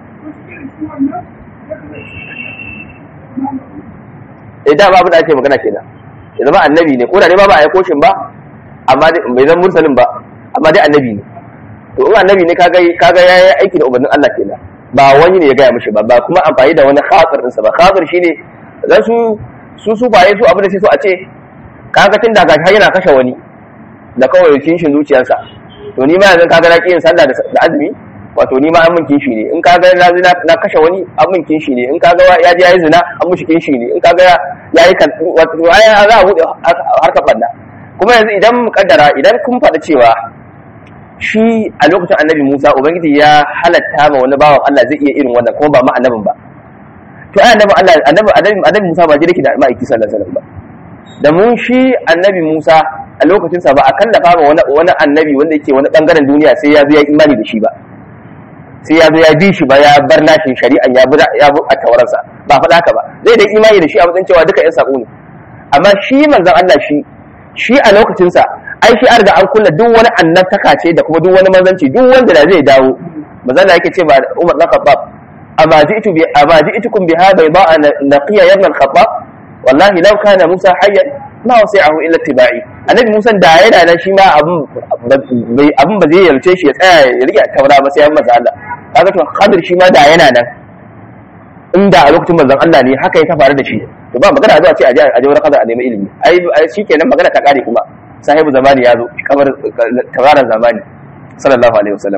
da babu da ake magana kenan ya zama annabi ne ko da dai ba a aiko shi ba amma bai zan mursalin ba amma dai annabi ne to in annabi ne kaga yayi aiki da umarnin Allah kenan ba wani ne ya gaya mishi ba kuma amfani da wani khatir ɗinsa ba khatir shine dan su baye su abin da sai so a ce kaga tun daga yana kashe wani da kawai kinshin zuciyarsa to ni ma yanzu kaga na kiyin sallah da azumi wato ni ma an min kinshi ne in kaga na kashe wani an min kinshi ne in kaga ya je yayi zina an mushi kinshi ne in kaga yayi wato ai za a bude harkar banda kuma yanzu idan mukaddara idan kun faɗa cewa shi a lokacin annabi Musa ubangiji ya halatta ma wani bawan Allah zai iya irin wannan kuma ba ma annabin ba to ai annabi Musa ba jirki da ma'aiki sallallahu alaihi wasallam ba da mun shi annabi Musa a lokacin sa ba a kallafa ma wani annabi wanda yake wani bangaren duniya sai ya zo ya imani da shi ba sai ya zo ya bi shi ba ya bar nashin shari'an ya bi a tawararsa ba faɗa haka ba zai da imani da shi a matsayin cewa duka yan sako ne amma shi manzon Allah shi a lokacin sa ai shi an riga an kulla duk wani annabtaka ce da kuma duk wani manzanci duk wanda da zai dawo manzon yake ce ba Umar dan Khattab amma ji'tukum bi hadha ba'a naqiya ibn al-Khattab wallahi law kana Musa hayyan ma wasi'ahu illa ittiba'i annabi Musa da yana nan shi ma abun ba zai yarce shi ya tsaya ya rike taura ba sai an masa Allah kaga to Khadir shi ma da yana nan inda a lokacin manzon Allah ne haka ya ta faru da shi to ba magana zuwa ce a je wurin Khadir a nemi ilimi ai shikenan magana ta kare kuma sahibu zamani ya zo kamar tabaran zamani sallallahu alaihi wasallam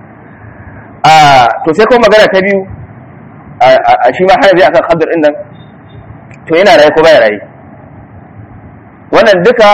to sai kuma magana ta biyu a shi ma har zai akan Khadir din nan to yana raye ko baya raye wannan duka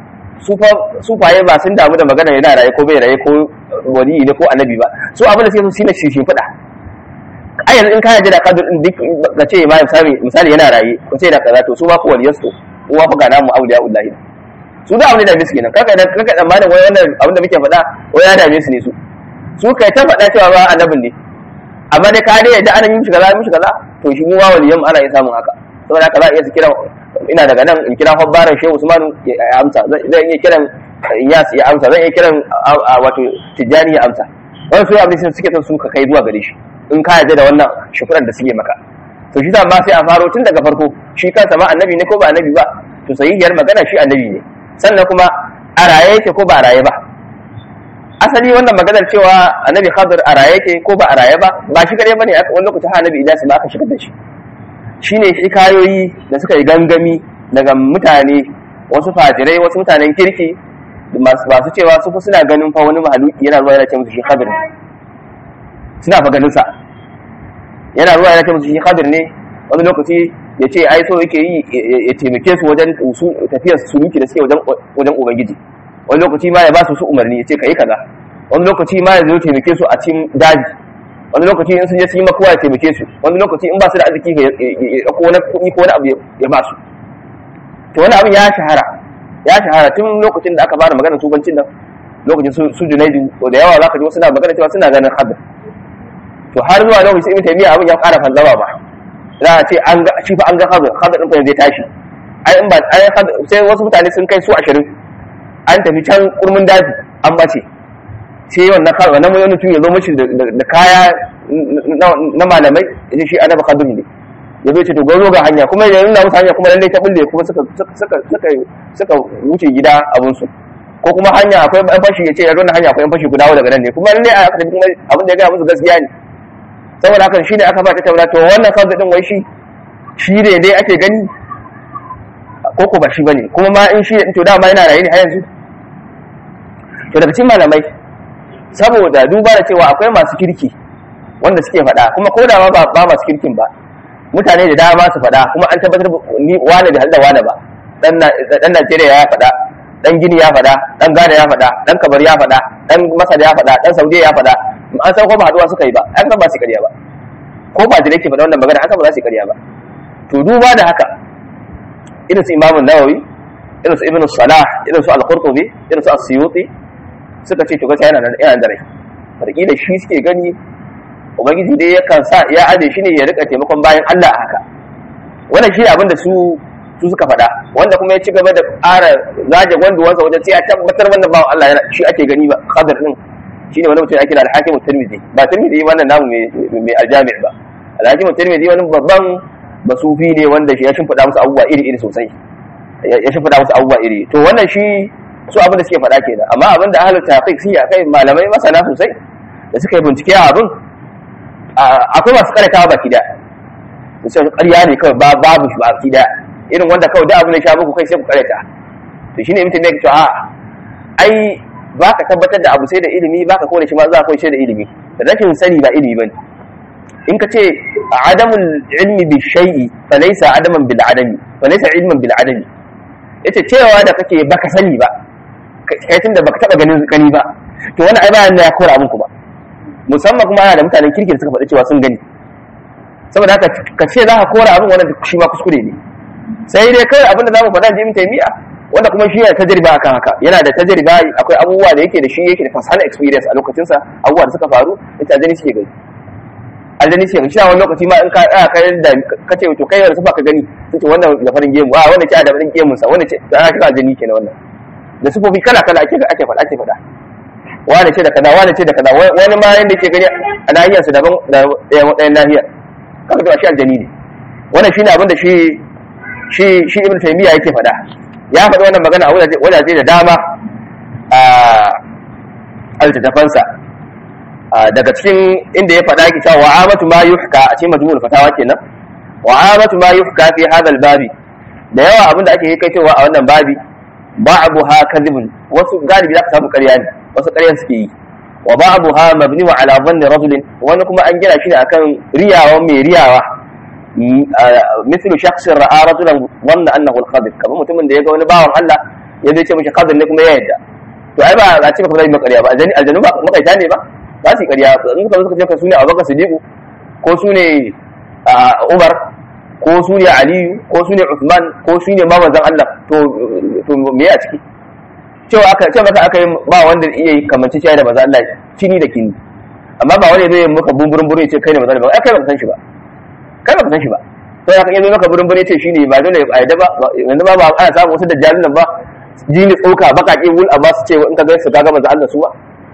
sufaye ba sun damu da magana yana raye ko bai raye ko wali ne ko annabi ba su abin da suke so shine shi fada ai yanzu in ka yaje da Khadir din duk ka ce ma misali yana raye ko sai da kaza to su ma ko waliyansu uwa fa ga namu auliyaullahi su da abin da dame su kenan kaga tsammanin wai wannan abin da muke faɗa wai ya dame su ne su kai ta faɗa cewa ba annabin ne amma dai ka dai yadda ana yin shi kaza to shi mu ma waliyan ana yin samun haka saboda haka za a iya su kira ina daga nan in kira Hobbaran Shehu Usman ya amsa zan iya kiran Iyas ya amsa zan iya kiran wato Tijjani ya amsa wannan su abin da suke son su ka kai zuwa gare shi in ka yarda da wannan shukuran da suke maka to shi ma sai a faro tun daga farko shi kansa ma annabi ne ko ba annabi ba to sahihiyar magana shi annabi ne sannan kuma a raye yake ko ba a raye ba asali wannan maganar cewa annabi Khadir a raye yake ko ba a raye ba shi kare bane wani lokaci ha annabi Ilyas ma aka shigar da shi shine hikayoyi da suka yi gangami daga mutane wasu fajirai wasu mutanen kirki masu cewa su suna ganin fa wani mahaluki yana zuwa yana ce musu shi Khadir ne suna fa ganin sa yana zuwa yana ce musu shi Khadir ne wani lokaci ya ce ai so yake yi ya taimake su wajen tafiyar suluki da suke wajen ubangiji wani lokaci ma ya ba su umarni ya ce ka yi kaza wani lokaci ma ya zo taimake su a cikin daji wani lokaci in sun je sun yi makuwa ya taimake su wani lokaci in ba su da arziki ya ɗauko wani kuɗi ko wani abu ya ba su to wani abin ya shahara tun lokacin da aka fara maganar tubancin nan lokacin su Junaidu da yawa za ka ji wasu na magana cewa suna ganin Khadir to har zuwa lokacin Ibn Taymiyyah abin ya ƙara fanzama ba za a ce an ga shi fa an ga Khadir din fa zai tashi ai in ba ai sai wasu mutane sun kai su 20 an tafi can kurmin daji an bace sai wannan wani mutum ya zo mishi da kaya na malamai yace shi annabi Khadir ne ya zo ce to gozo ga hanya kuma ya nuna musu hanya kuma lalle ta bulle kuma suka wuce gida abun su ko kuma hanya akwai ɗan fashi ya ce ya zo na hanya akwai ɗan fashi guda daga nan ne kuma lalle a aka tafi kuma abin da ya gaya musu gaskiya ne saboda haka shi ne aka ba ta tabbata to wannan Khadir din wai shi ne dai ake gani ko ba shi bane kuma ma in shi to dama yana raye ne har yanzu to daga cikin malamai saboda duba da cewa akwai masu kirki wanda suke faɗa kuma ko da ba masu kirkin ba mutane da dama su faɗa kuma an tabbatar ni wani da halda wani ba dan Najeriya ya faɗa dan Gini ya faɗa dan Ghana ya faɗa dan Kabar ya faɗa dan Masar ya faɗa dan Saudi ya faɗa an san ko ba haduwa suka yi ba an san ba su ƙarya ba ko ba da yake faɗa wannan magana an san ba za su ƙarya ba to duba da haka irin su Imam Nawawi irin su Ibn Salah irin su Al-Qurtubi irin su As-Suyuti suka ce to gaskiya yana da rai farki da shi suke gani ubangiji dai yakan sa ya aje shi ne ya rika taimakon bayan Allah a haka wannan shi abin da su suka faɗa wanda kuma ya ci gaba da ƙara zaje gwanduwansa wajen sai ya tabbatar wannan bawan Allah yana shi ake gani ba Khadir din shine wani mutum ake da Al-Hakim At-Tirmidhi ba Tirmidhi wannan namu mai Al-Jami' ba Al-Hakim At-Tirmidhi wani babban basufi ne wanda shi ya shimfiɗa musu abubuwa iri sosai ya shimfiɗa musu abubuwa iri to wannan shi su abin da suke faɗa kenan amma abin da ahlul tahqiq sun kai malamai masana sosai da suka yi bincike a abin akwai masu karatawa baki da su ƙarya ne kawai babu shi baki da irin wanda kawai da abin da sha muku kai sai ku karata to shine mutum ne ke cewa ai baka tabbatar da abu sai da ilimi baka kore shi ma za ka koyi sai da ilimi da rashin sani ba ilimi bane in ka ce adamul ilmi bi shay'i fa laysa adaman bil adami fa laysa ilman bil adami yace cewa da kake baka sani ba kai tunda baka taba gani ba to wani ai bayan ya kora abin ku ba musamman kuma ana da mutanen kirki da suka faɗi cewa sun gani saboda haka ka ce za ka kora abin wannan shi ma kuskure ne sai dai kai abin da zamu faɗa Ibn Taymiyyah wanda kuma shi yana tajriba akan haka yana da tajriba akwai abubuwa da yake da shi yake da personal experience a lokacin sa abubuwa da suka faru ita aljani suke gani aljani suke gani shi a wani lokaci ma in ka kai da kace to kai wanda suka ka gani sai wannan da farin gemu wannan ce da farin gemun sa wannan ce da aka aljani kenan wannan da sifofi kala ake faɗa wani ce da kaza wani ce da kaza wani ma yanda yake gani a nahiyarsa daban da ɗayan nahiyar kaga to shi aljani ne wannan shine abin da shi ibn taymiya yake faɗa ya faɗi wannan magana a wajaje da dama a altafansa daga cikin inda ya faɗa yake cewa wa'amatu ma yuhka a cikin majmu'ul fatawa kenan wa'amatu ma yuhka fi hadha al-babi da yawa abin da ake kai cewa a wannan babi ba'daha kadhibun wasu galibi zaka samu ƙarya ne wasu ƙaryan suke yi wa ba'daha mabni ala dhanni rajulin wani kuma an gina shi ne akan riyawa mai riyawa mithlu shakhsin ra'a rajulan dhanna annahu al-khadir kamar mutumin da ya ga wani bawan Allah ya zai ce mishi khadir ne kuma ya yadda to ai ba a ce baka zai ƙarya ba aljanu ba makaita ne ba ba su ƙarya in ka suka ce ka sune Abubakar Siddiq ko sune Umar ko su ne Aliyu ko su ne Uthman ko su ne manzon Allah to me a ciki cewa aka yi ba wanda iya yi kamanci shi da manzon Allah kini da kini amma ba wani zai maka bumburin ya ce kai ne manzon Allah kai ba ka san shi ba to ya kan yi maka burin ya ce shine ba dole ya yadda ba yanzu ba ana samu wasu dajjalin nan ba jini tsoka bakake wul amma su ce in ka ga su ga manzon Allah su ba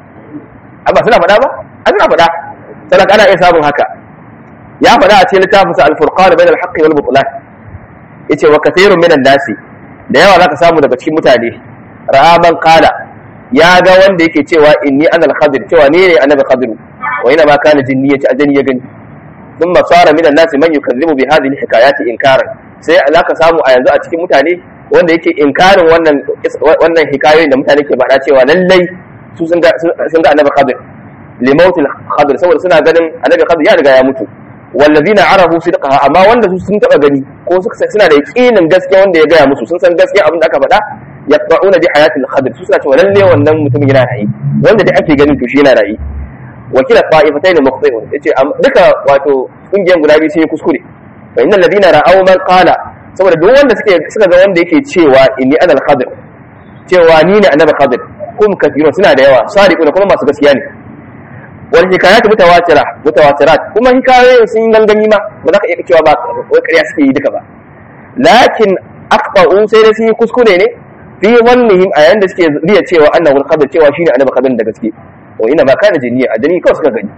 amma suna faɗa ba suna faɗa sai ana iya samun haka ya faɗa a cikin littafinsa al-furqan bain al-haqq wal butlan yace wa kathirun minan nasi da yawa zaka samu daga cikin mutane rahaban qala ya ga wanda yake cewa inni ana al-khadir cewa ni ne annabi khadir wa ina ma kana jinni yace ajani ya gani thumma sara minan nasi man yukazzibu bi hadhihi al-hikayati inkaran sai zaka samu a yanzu a cikin mutane wanda yake inkarin wannan hikayoyin da mutane ke faɗa cewa lallai su sun ga annabi khadir limautil khadir saboda suna ganin annabi khadir ya riga ya mutu wallazina arafu sidqaha amma wanda su sun taba gani ko suna da yakinin gaskiya wanda ya gaya musu sun san gaskiya abin da aka faɗa yaqta'una bi hayatil khadir su suna cewa lalle wannan mutum yana rayi wanda da ake ganin to shi yana rayi wakila qa'ifatayn muqti'un yace duka wato kungiyan guda biyu sun yi kuskure fa innal ladina ra'aw man qala saboda duk wanda suka ga wanda yake cewa inni ana al-khadir cewa ni ne annabi khadir kum kathirun suna da yawa sadiquna kuma masu gaskiya ne wal hikayat mutawatirat kuma hikayoyin sun gangami ma ba za ka iya cewa ba wai ƙarya suke yi duka ba lakin aqta'u sai da su yi kuskure ne fi wannihim a yanda suke riya cewa annahu al-khadir cewa shine annabi khadir da gaske wa ina ba kana jinniya adani kawai suka gani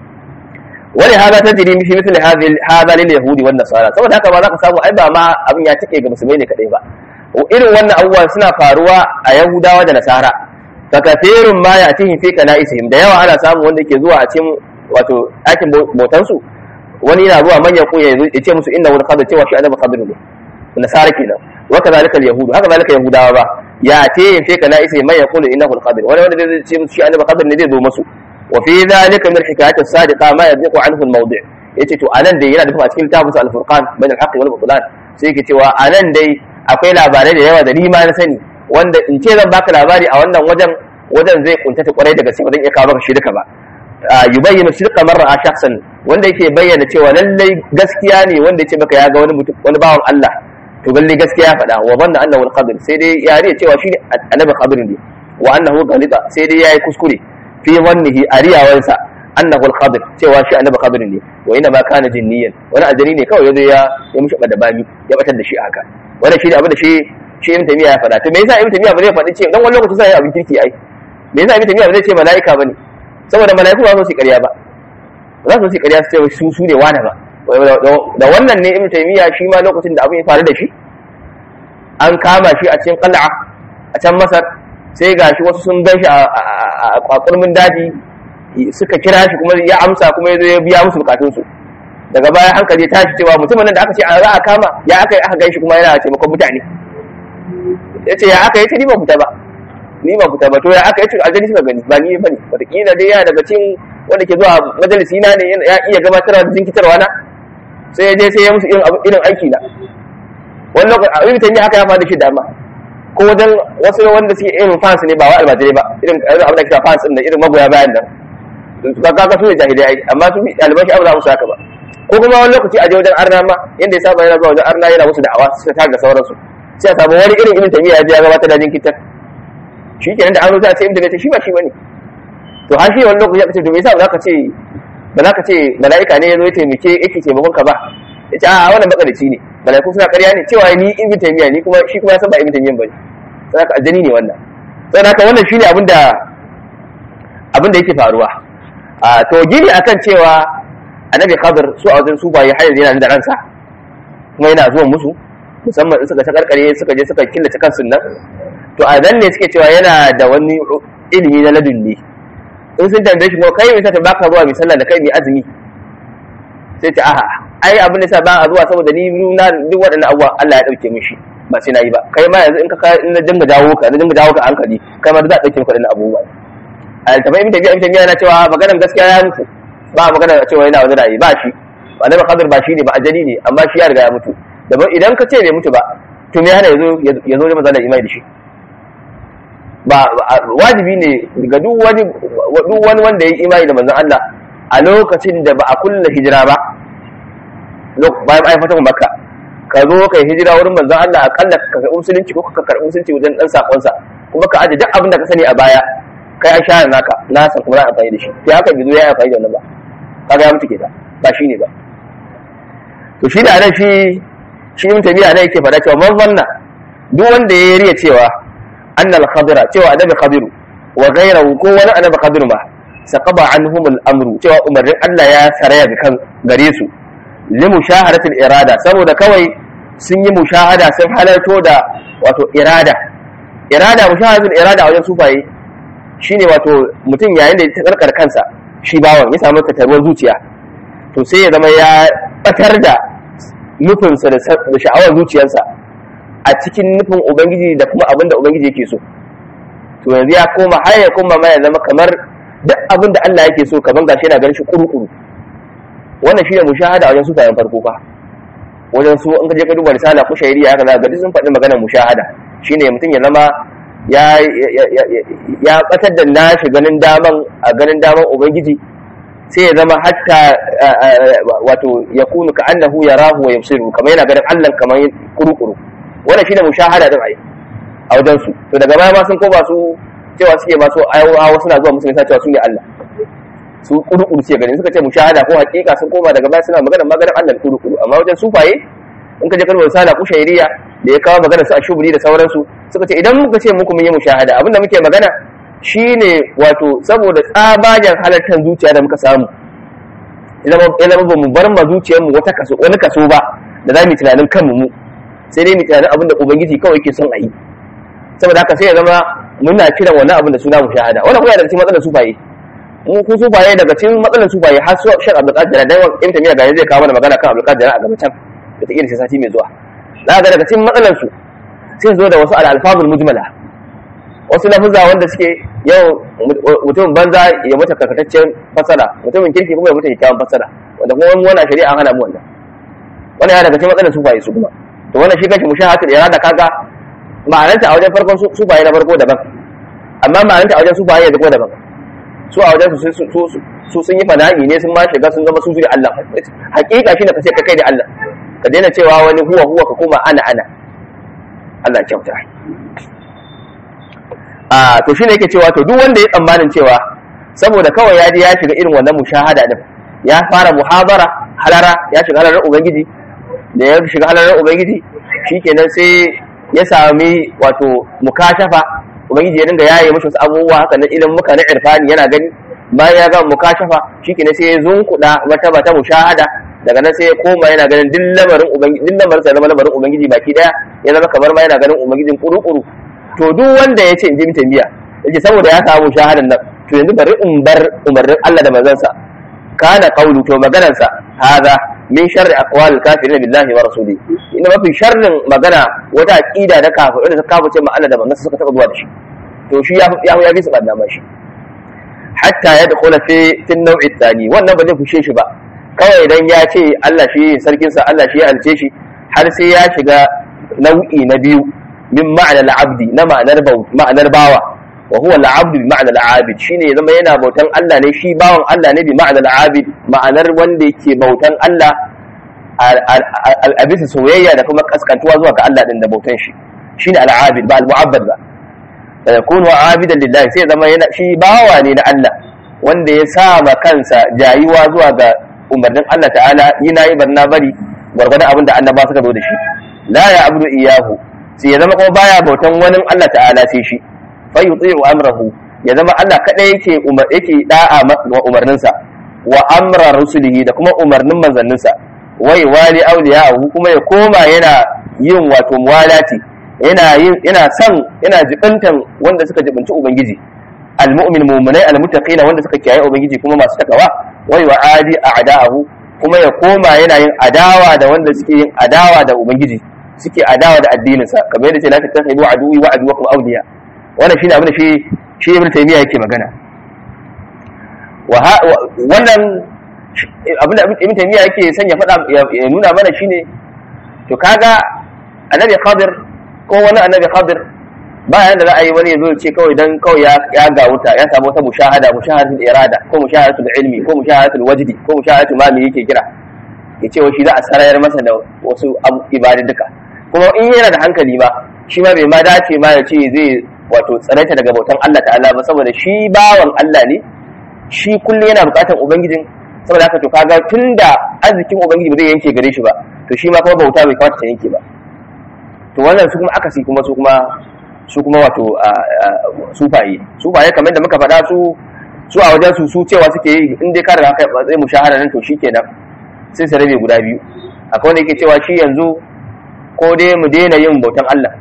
wani hada tajri fi mithli hadha lil yahudi wan nasara saboda haka ba za ka samu ai ba ma abin ya take ga musulmai ne kadai ba irin wannan abubuwan suna faruwa a yahudawa da nasara fakafirun ma ya tihin fi kana'isihim da yawa ana samu wanda yake zuwa a cikin wato aikin bautan su wani yana zuwa manyan kuya ya ce musu inna wal qadar cewa shi annabi qadar ne nasara kenan wa kadhalika al yahud haka zalika yahudawa ba ya tihin fi kana'isihim man yaqulu innahu al qadar wani wanda zai ce musu shi annabi qadar ne zai zo musu wa fi dhalika min hikayat as sadiqa ma yadhiqu anhu al mawdi' yace to anan dai yana da a cikin littafin al furqan bain al haqq wal butlan sai yake cewa anan dai akwai labarai da yawa da ni ma na sani wanda in ce zan baka labari a wannan wajen zai kuntata kwarai da gaske ba zan iya kawo maka shirka ba yubayyinu shirka marra a shakhsan wanda yake bayyana cewa lallai gaskiya ne wanda yace maka ya ga wani bawan Allah to lallai gaskiya ya faɗa wa banna annahu al-qadir sai dai ya riya cewa shi annabi qadir ne wa annahu ghalita sai dai yayi kuskure fi wannihi ariyawansa annahu al-qadir cewa shi annabi qadir ne wa ina ma kana jinniyan wani ajali ne kawai yazo ya mushi bada ya batar da shi haka wannan shi ne abin da shi ibn taymiya ya faɗa to me yasa ibn taymiya ba zai faɗi ce dan wani lokaci sai abin kirki ai me yasa ibn taymiya ba zai ce malaika bane saboda malaiku ba su ƙarya ba za su ƙarya su ce su ne wani ba da wannan ne ibn taymiya shi ma lokacin da abin ya faru da shi an kama shi a cikin qal'a a can Masar sai gashi wasu sun gan shi a kwakurmin daji suka kira shi kuma ya amsa kuma ya biya musu bukatunsu daga baya hankali ya tashi cewa mutumin nan da aka ce za a kama ya aka yi aka gan shi kuma yana taimakon mutane ya ce ya aka yi ce ni ba fita ba to ya aka yi ce aljani suka gani ba ni ba ne wataƙila dai yana daga cikin wanda ke zuwa majalisi na ne ya iya gabatarwa da jinkitarwa na sai ya je sai ya musu irin aiki na wani lokaci a rubutan haka ya faɗi shi dama ko wajen wasu wanda suke irin fans ne ba wa almajirai ba irin abin da kira fans ɗin da irin magoya bayan nan kaga su ne jahilai amma su ɗaliban shi abu za musu haka ba ko kuma wani lokaci a je wajen arna ma yadda ya saba yana zuwa wajen arna yana musu da'awa su ta da sauransu sai a samu wani irin ibn taymiya ya je ya gabatar da jinkitar shi kenan da an zo ta ce ibn taymiya shi ba shi bane to har shi wani lokaci ya ce to me yasa ba za ka ce mala'ika ne ya zo ya taimake yake taimakon ka ba ya ce a wannan makarici ne mala'iku suna ƙarya ne cewa ni ibn taymiya ni kuma shi kuma ya san ba ibn taymiya bane sai ka aljani ne wannan sai haka wannan shine abin da yake faruwa. To gini akan cewa annabi Khadir su a wajen su bayi har yanzu yana da ransa kuma yana zuwa musu, musamman in suka takarkare suka je suka killace kansu nan, to a nan ne suke cewa yana da wani ilimi na ladunni. In sun tambaye shi ko kai mai ta baka zuwa mai sallah da kai mai azumi, sai ce aha ai abin da sa ba a zuwa saboda ni na duk waɗannan abubuwa Allah ya dauke min shi, ba sai na yi ba. Kai ma yanzu in na dinga dawo ka hankali, kai ma za a dauke maka waɗannan abubuwa. Altabai ibn tabi'a yana cewa maganar gaskiya ya mutu, ba maganar cewa yana wani rayi ba shi. Annabi Khadir ba shi ne ba, ajali ne, amma shi ya riga ya mutu. Daban idan ka ce bai mutu ba, to me yana yazo da manzon imani da shi? Ba wajibi ne ga duk wani wanda ya yi imani da manzon Allah a lokacin da ba a kulla hijira ba, bayan ai fatan Makka, ka zo kai hijira wurin manzon Allah akalla ka karɓi musulunci ko ka karɓi musulunci wajen dan sakonsa, kuma ka aje duk abin da ka sani a baya, kai an share naka nasa kuma za a amfani da shi. Sai haka bizo ya amfani da wannan ba, kaga ya mutu ke da ba shi ne ba. To shi da nan shi Ibn Taymiyyah ne yake faɗa cewa man zanna, duk wanda ya riya cewa annal Khadira, cewa annabi Khadiru wa ghayruhu ko wani annabi Khadiru ma saqaba anhum al-amru, cewa umarnin Allah ya saraya kan gare su li mushahadatil irada, saboda kawai sun yi mushahada, sun halarto da wato irada. Mushahadatul irada a wajen sufaye shine wato mutum yayin da ya karkar kansa shi bawan ya samu tatarwar zuciya, to sai ya zama ya batar da nufinsa da sha'awar zuciyarsa a cikin nufin ubangiji da kuma abin da ubangiji yake so. To yanzu ya koma har ya koma ma ya zama kamar duk abin da Allah yake so kaman gashi yana ganin shi kuru-kuru. Wannan shine mushahada a wajen sufayen farko fa. Wajen su an kaje ka duba risala ko shayriya haka za ka ga sun faɗi maganar mushahada, shine mutum ya zama ya batar da nashi ganin daman ubangiji, sai ya zama hatta wato ya kunu ka annahu yarahu wa yabsiru, kamar yana ganin Allah kamar kurukuru. Wannan shine mushahada din ai a wajen su. To daga baya ma sun ko ba su cewa suke ba su ayowa suna zuwa musulmi sa cewa su ne Allah, su kurukuru suke ganin, suka ce mushahada ko hakika sun koma daga baya suna maganar Allah kurukuru. Amma wajen sufaye in ka je kalmar risala ko shayriya da ya kawo maganar su a shuburi da sauransu, suka ce idan muka ce muku mun yi mushahada, abinda muke magana shine wato saboda tsabagen halartar zuciya da muka samu, idan ba mu bar ma zuciyarmu wani kaso ba da za mu tunanin kanmu mu, sai dai mu tunanin abin da ubangiji kawai yake son a yi. Saboda haka sai ya zama muna kiran wannan abin da suna mushahada. Wannan kuma daga cikin matsalar sufaye, mu ku sufaye daga cikin matsalar sufaye har su Sheikh Abdul Qadir da Ibn Taymiyyah ga zai kawo mana magana kan Abdul Qadir a gaba can da take irin sati mai zuwa. Za ga daga cikin matsalar su sai zo da wasu al-alfazul mujmala, wasu lafuzza wanda suke yau mutum banza ya mutu karkataccen fasara, mutumin kirki kuma ya mutu kyakkyawan fasara, wanda kuma wannan shari'a hana mu wannan. Wannan ya daga cikin matsalar sufaye su kuma. To wannan shi kanshi mushahadatul irada kaga ma'anarta a wajen farkon sufaye na farko daban, amma ma'anarta a wajen sufaye da daban. Su a wajen su sun yi fana'i ne, sun ma shiga sun zama su da Allah. Hakika shine kace kai da Allah, ka daina cewa wani huwa ka koma ana Allah kyauta. To shine yake cewa to duk wanda ya tsammanin cewa saboda kawai ya je ya shiga irin wannan mushahada din, ya fara muhabara halara, ya shiga halarar ubangiji, da ya shiga halarar ubangiji shikenan sai ya sami wato mukashafa, ubangiji ya dinga yaye mishi wasu abubuwa haka na ilimin muka na irfani yana gani. Bayan ya ga mukashafa shikenan sai ya zunkuda martaba ta mushahada, daga nan sai ya koma yana ganin duk lamarin ubangiji, duk lamarin sa zama lamarin ubangiji baki daya, ya zama kamar ma yana ganin ubangijin kuru-kuru. To duk wanda ya ce in ji Taymiyyah yace saboda ya samu shahadan nan, to yanzu bari in bar umarnin Allah da manzansa, kana qawlu, to maganar sa hada min sharri aqwal kafirin billahi wa rasuli, inda mafi sharrin magana wata aqida da kafirai da kafice ma Allah da manzansa suka taba zuwa da shi, to shi ya fi su banda ma shi. Hatta ya dakula fi nau'i tsani, wannan ba zai fushe shi ba kawai idan ya ce Allah shi sarkinsa, Allah shi ya alce shi, har sai ya shiga nau'i na biyu min ma'anar abdi, na ma'anar bawa, wa huwa al-abdu bi ma'anar abid, shine ya zama yana bautan Allah ne, shi bawan Allah ne bi ma'anar abid, ma'anar wanda yake bautan Allah a bisa soyayya da kuma kaskantuwa zuwa ga Allah din da bautan shi, shine al-abid ba al-mu'abbad ba. Da yakunu abidan lillahi, sai zama yana shi bawa ne na Allah wanda ya sa ma kansa jayuwa zuwa ga umarnin Allah ta'ala, yi barna bari gwargwadon abin da annaba suka zo da shi. La ya abudu iyahu, sai ya zama kuma baya bautan wani Allah ta'ala sai shi. fa yuti'u amrahu, ya zama Allah kadai yake da'a wa umarninsa, wa amra rusulihi, da kuma umarnin manzanninsa, wai wali awliya'uhu, kuma ya koma yana yin wato muwalati, yana jibintan wanda suka jibinci ubangiji, almu'min mu'minai almuttaqina wanda suka kiyaye ubangiji kuma masu takawa, wai wa adi a'da'uhu, kuma ya koma yana yin adawa da wanda suke yin adawa da ubangiji, suke adawa da addininsa, kamar yadda ce la tattakhidu aduwwi wa aduwwakum awliya. Wannan shine abin da shi Ibn Taymiyyah yake magana. Wannan abin da Ibn Taymiyyah yake son ya nuna mana shine, to kaga annabi Khadir ko wani annabi Khadir ba yanda za a yi wani ya zo ce kawai dan kawai ya gawuta ya samu wata mushahadatul irada ko mushahadatul ilmi ko mushahadatul wajdi ko mushahadatul mali yake kira, ya ce wa shi za a sarayar masa da wasu ibadu duka. Kuma in yana da hankali ma shi ma bai ma dace ma ya ce zai wato tsaraita daga bautan Allah ta'ala ba, saboda shi bawan Allah ne, shi kullum yana bukatar ubangijin, saboda haka to kaga tunda arzikin ubangiji ba zai yanke gare shi ba, to shi ma kuma bauta bai kamata ta yanke ba. To wannan su kuma akasi kuma su kuma wato sufaye kamar da muka faɗa su a wajen su cewa suke yi in dai ka riga kai zai mushahara nan to shikenan sai su rabe guda biyu. Akwai wanda yake cewa shi yanzu ko dai mu daina yin bautan Allah,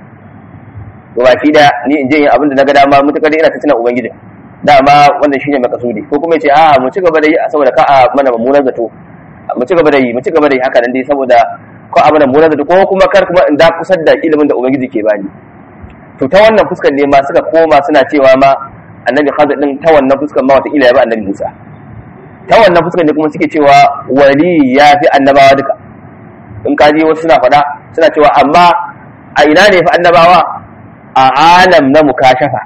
to baki da ni in je yin abin da na ga dama mutakar ina ta tuna ubangijin dama, wannan shine makasudi, ko kuma yace a mu ci gaba da yi saboda ka a mana mummunan zato, mu ci gaba da yi haka nan dai saboda ko a mana mummunan zato, ko kuma kar kuma in da kusar da ilimin da ubangiji ke bani. To ta wannan fuskar ne ma suka koma suna cewa ma annabi Khadir din ta wannan fuskar ma wata ila ya ba annabi Musa. Ta wannan fuskar ne kuma suke cewa wali ya fi annabawa duka. In ka ji wasu suna faɗa suna cewa amma a ina ne fa annabawa? A alam na mukashafa,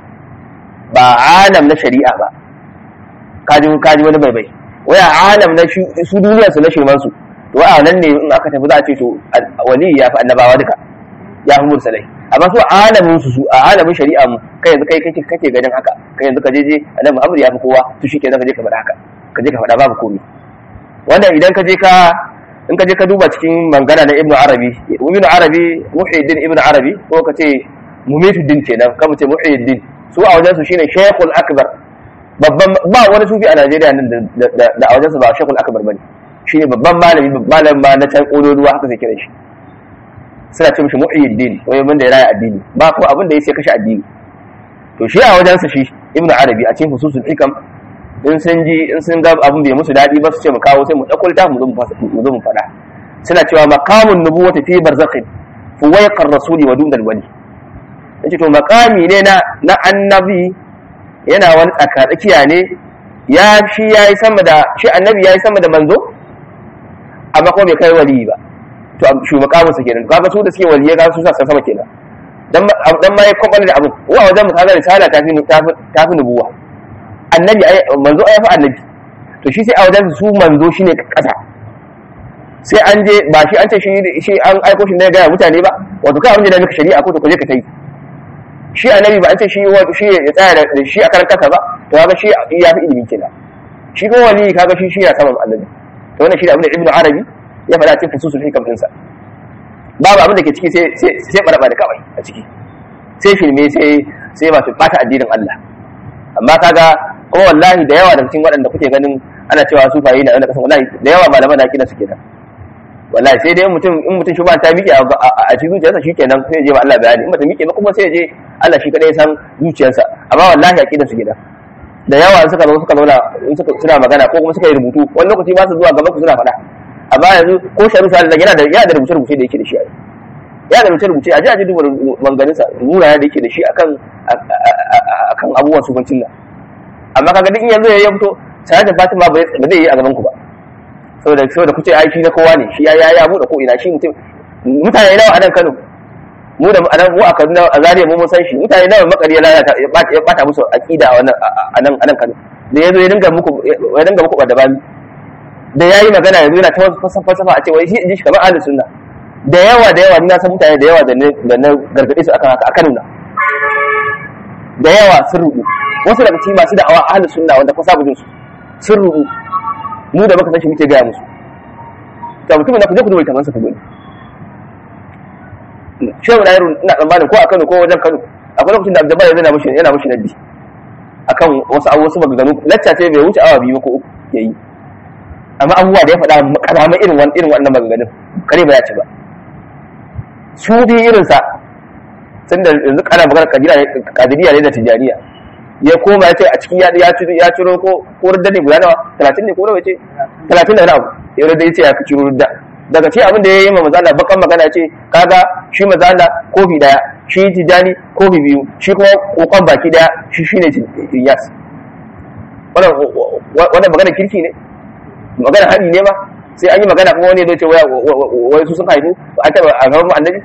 ba alam na shari'a ba. Kaji wani bai wai a alam na su duniyar su na shirman su, to a nan ne in aka tafi za a ce to wali ya fi annabawa duka, ya fi mursalai. Amma su a alamin shari'a mu kai yanzu kai kake ganin haka, kai yanzu ka je annabi Muhammad ya fi kowa, to shikenan ka je ka faɗa haka, ka je ka faɗa babu komai. Wannan idan ka je ka duba cikin mangana na Ibn Arabi Muhyiddin Ibn Arabi, ko ka ce Mumituddin kenan, kamar ce Muhyiddin, su a wajen su shine Shaykhul Akbar, babban ba wani sufi a Najeriya nan da a wajen su ba Shaykhul Akbar bane, shine babban malami ma na can kololuwa haka sai kira shi. Suna ce mishi Muhyiddin, wai wanda ya raya addini, ba ko abin da ya sai kashe addini. To shi a wajen sa shi Ibn Arabi a cikin Fususul Hikam, in sun ga abin bai musu dadi ba su ce mu kawo sai mu dauko littafin mu zo mu fada. Suna cewa maqamun nubuwati fi barzakhin fuwaiqar rasuli wa dunal wali. Yace to maqami ne na annabi, yana wani tsakatsakiya ne, shi annabi yayi sama da manzo, amma kuma bai kai wali ba. To shi makaminsa kenan, kaga su da suke waliye ga su sa sama kenan, dan ma ya kwakwale da abu wa wajen mu kaga risala ta fi nubuwa, annabi manzo ai fa annabi, to shi sai a wajen su manzo shine kasa, sai an je ba shi an ce shi an aiko shi ne ga mutane ba, wato kai abin da maka shari'a ko to kaje ka tai. Shi annabi ba an ce shi ya tsaya da shi a karan kasa ba, to kaga shi ya fi ilimi kenan. Shi ko wali kaga shi ya sama annabi. To wannan shi da abin da Ibn Arabi ya faɗa cikin Fususul Hikam ɗinsa. Babu abin da ke ciki sai barba da kawai a ciki, sai filme sai ba su bata addinin Allah. Amma kaga kuma wallahi da yawa daga cikin waɗanda kuke ganin ana cewa su fayi na wanda kasan, wallahi da yawa malaman da kina suke da wallahi, sai dai in mutum shuba ta miƙe a cikin zuciyarsa shikenan sai ya je ba Allah bayani, in mutum miƙe ba kuma sai ya je Allah shi kadai san zuciyarsa. Amma wallahi aqidar su gida da yawa suka zauna suna magana ko kuma suka yi rubutu, wani lokaci ba su zuwa gaban ku suna faɗa. Amma yanzu ko Sharu Salihu yana da rubuce da yake da shi, ya da rubuce a ji duba manganinsa muraya da yake da shi akan abubuwan sufancin nan. Amma kaga duk in yanzu ya fito Salatin Fatima ba zai yi a gaban ku ba, saboda kuce ai shi na kowa ne, shi ya buɗe ko ina, shi mutane nawa a nan Kano, mu da mu a Kaduna a Zaria mu san shi, mutane nawa makari ya bata musu aqida a nan Kano, da yazo ya dinga muku da bani, da yayi magana yanzu yana ta falsafa a ce wai shi inji shi kamar ahlus sunna. Da yawa ni na san mutane da yawa da na gargade su akan haka a Kano na, da yawa sun rubu, wasu daga cikin masu da'awa ahlus sunna wanda kusa bujin su sun rubu, mu da muka san shi muke gaya musu. To mutumin da ku je ku duba tamansa ku gani. Shehu Dairu ina tsammanin ko a Kano ko wajen Kano akwai lokacin da Abdul Jabbar yana mushi naddi akan wasu maganganu, lacca ce bai wuce awa 2 ko 3 yayi, amma abubuwa da ya faɗa kalama irin wannan maganganun kare ba ya ci ba. Su bi irinsa sun da yanzu kana magana kadiriya ne da tijaniya, ya koma ya ce a cikin ya ciro ko rudda ne guda nawa 30 ne ko nawa ce 30 da abu ya rudda ya ce ya ciro rudda daga ce abin da ya yi ma mazala bakan magana ce kaga shi mazala kofi daya, shi tijani kofi 2, shi kuma kokon baki daya, shi shine Ilyas. wannan magana kirki ne, magana haɗi ne ba, sai an yi magana kuma wani zai ce wai su sun haifu a taɓa a gaban annabi.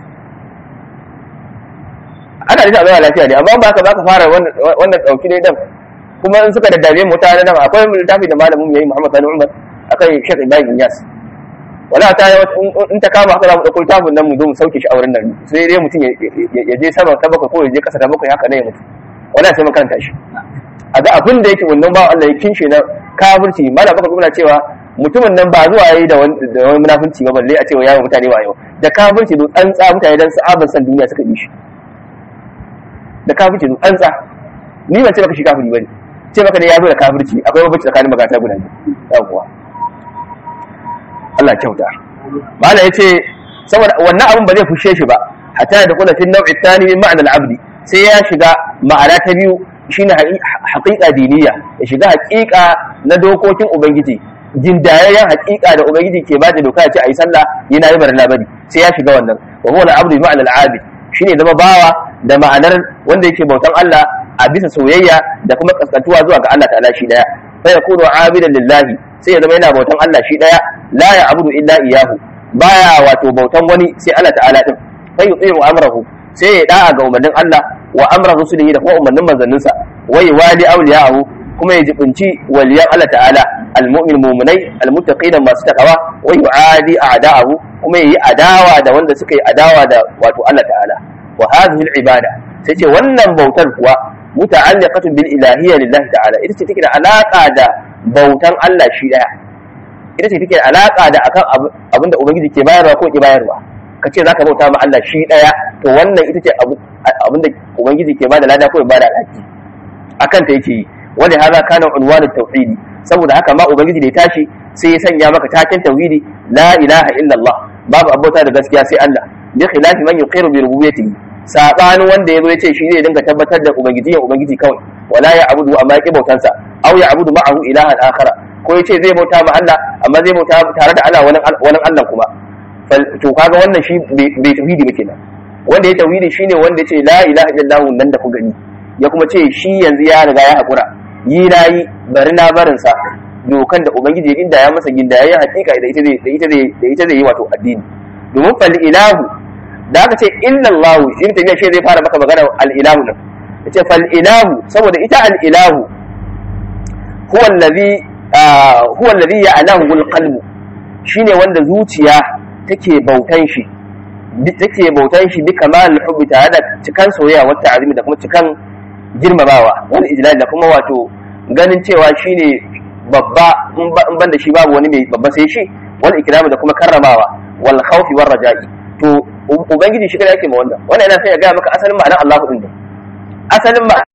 Ana da zama lafiya ne, amma ba ka fara wannan ɗauki ne dan kuma in suka daddabe mutane nan akwai littafi da malamin yayi Muhammad Sani Umar akai Sheikh Ibrahim Inyas, wala ta in ta kama haka za mu ɗauko littafin nan mu zo mu sauke shi a wurin nan, sai dai mutum ya je sama ta bakwai ko ya je ƙasa ta bakwai haka ne ya mutu, wala sai mun karanta shi a ga abin da yake wannan ba Allah ya kinshe na kafirci. Malam baka kuma cewa mutumin nan ba zuwa yayi da wani munafunci ba, balle a cewa yayin mutane wayo da kafirci do tsantsa, mutane dan sa'aban san duniya suka yi shi da kafirci do tsantsa. Ni ban ce maka shi kafiri bane, ce maka ne ya zo da kafirci, akwai babbaci tsakanin magata guda biyu. Yawwa Allah kyauta. Malam yace saboda wannan abin ba zai fushe shi ba hatta da kula fil naw'i thani min ma'na al-abdi, sai ya shiga ma'ana ta biyu shine haqiqa diniya, ya shiga haqiqa na dokokin ubangiji, jindayayyen haqiqa da ubangiji ke bada doka ya ce ayi sallah yana yi barna bari, sai ya shiga wannan. Wa huwa al-abdu bi ma'na al-abid, shine zama bawa da ma'anar wanda yake bautan Allah a bisa soyayya da kuma kaskantuwa zuwa ga Allah ta'ala shi daya. Fa yakunu abidan lillahi, sai ya zama yana bautan Allah shi daya, la ya'budu illa iyyahu, baya wato bautan wani sai Allah ta'ala din. Fa yuti'u amrahu, sai ya da'a ga umarnin Allah wa amra rusulihi da kuma umarnin manzanninsa, wa wali awliya'ahu, kuma ya jibinci waliyan Allah ta'ala, almu'min mu'minai, almuttaqin masu takawa, wa yu'adi a'da'ahu, kuma yayi adawa da wanda suka yi adawa da wato Allah ta'ala. Wa hadhihi al-ibada, sai ce wannan bautar kuwa muta'alliqatun bil ilahiyya lillahi ta'ala, ita ce take da alaka da bautan Allah shi daya, ita ce take da alaka da akan abinda ubangiji ke bayarwa ko ke bayarwa. Kace zaka bauta ma Allah shi daya, to wannan ita ce abinda ubangiji ke bada lada ko ya bada alhaki akan ta yake yi. Wanda haza kana unwanut tauhidi, saboda haka ma ubangiji da ya tashi sai ya sanya maka taken tauhidi, la ilaha illallah, babu abota da gaskiya sai Allah, bi khilafi man yuqiru bi rububiyyatihi, sabanin wanda yazo yace shi zai dinga tabbatar da ubangiji kawai, wala ya abudu amma ya bautansa, aw ya abudu ma'ahu ilahan akhara, ko yace zai bauta ma Allah amma zai bauta tare da Allah wani Allah kuma. To kaga wannan shi bai tauhidi ba kenan. Wanda ya tauhidi shine wanda yace la ilaha illallah nan da ku gani, ya kuma ce shi yanzu ya riga ya hakura, yi nayi bari na barin sa, dokan da ubangiji ya gindaya masa gindaya hakika da ita zai yi wato addini. Domin fal ilahu da aka ce illallahu, in tafiya shi zai fara maka magana al ilahu nan, yace fal ilahu, saboda ita al ilahu huwa alladhi ya'lahu al qalbu, shine wanda zuciya take bautan shi bi kamal hubbi, tare da cikan soyayya wata azumi da kuma cikan girmamawa, wani ijlal da kuma wato ganin cewa shine babba, in ban da shi babu wani mai babba sai shi, wal ikramu da kuma karramawa, wal khawfi war raja'i. To ubangiji shi kada yake ma wannan yana sai ya ga maka asalin ma'anar Allahu din, asalin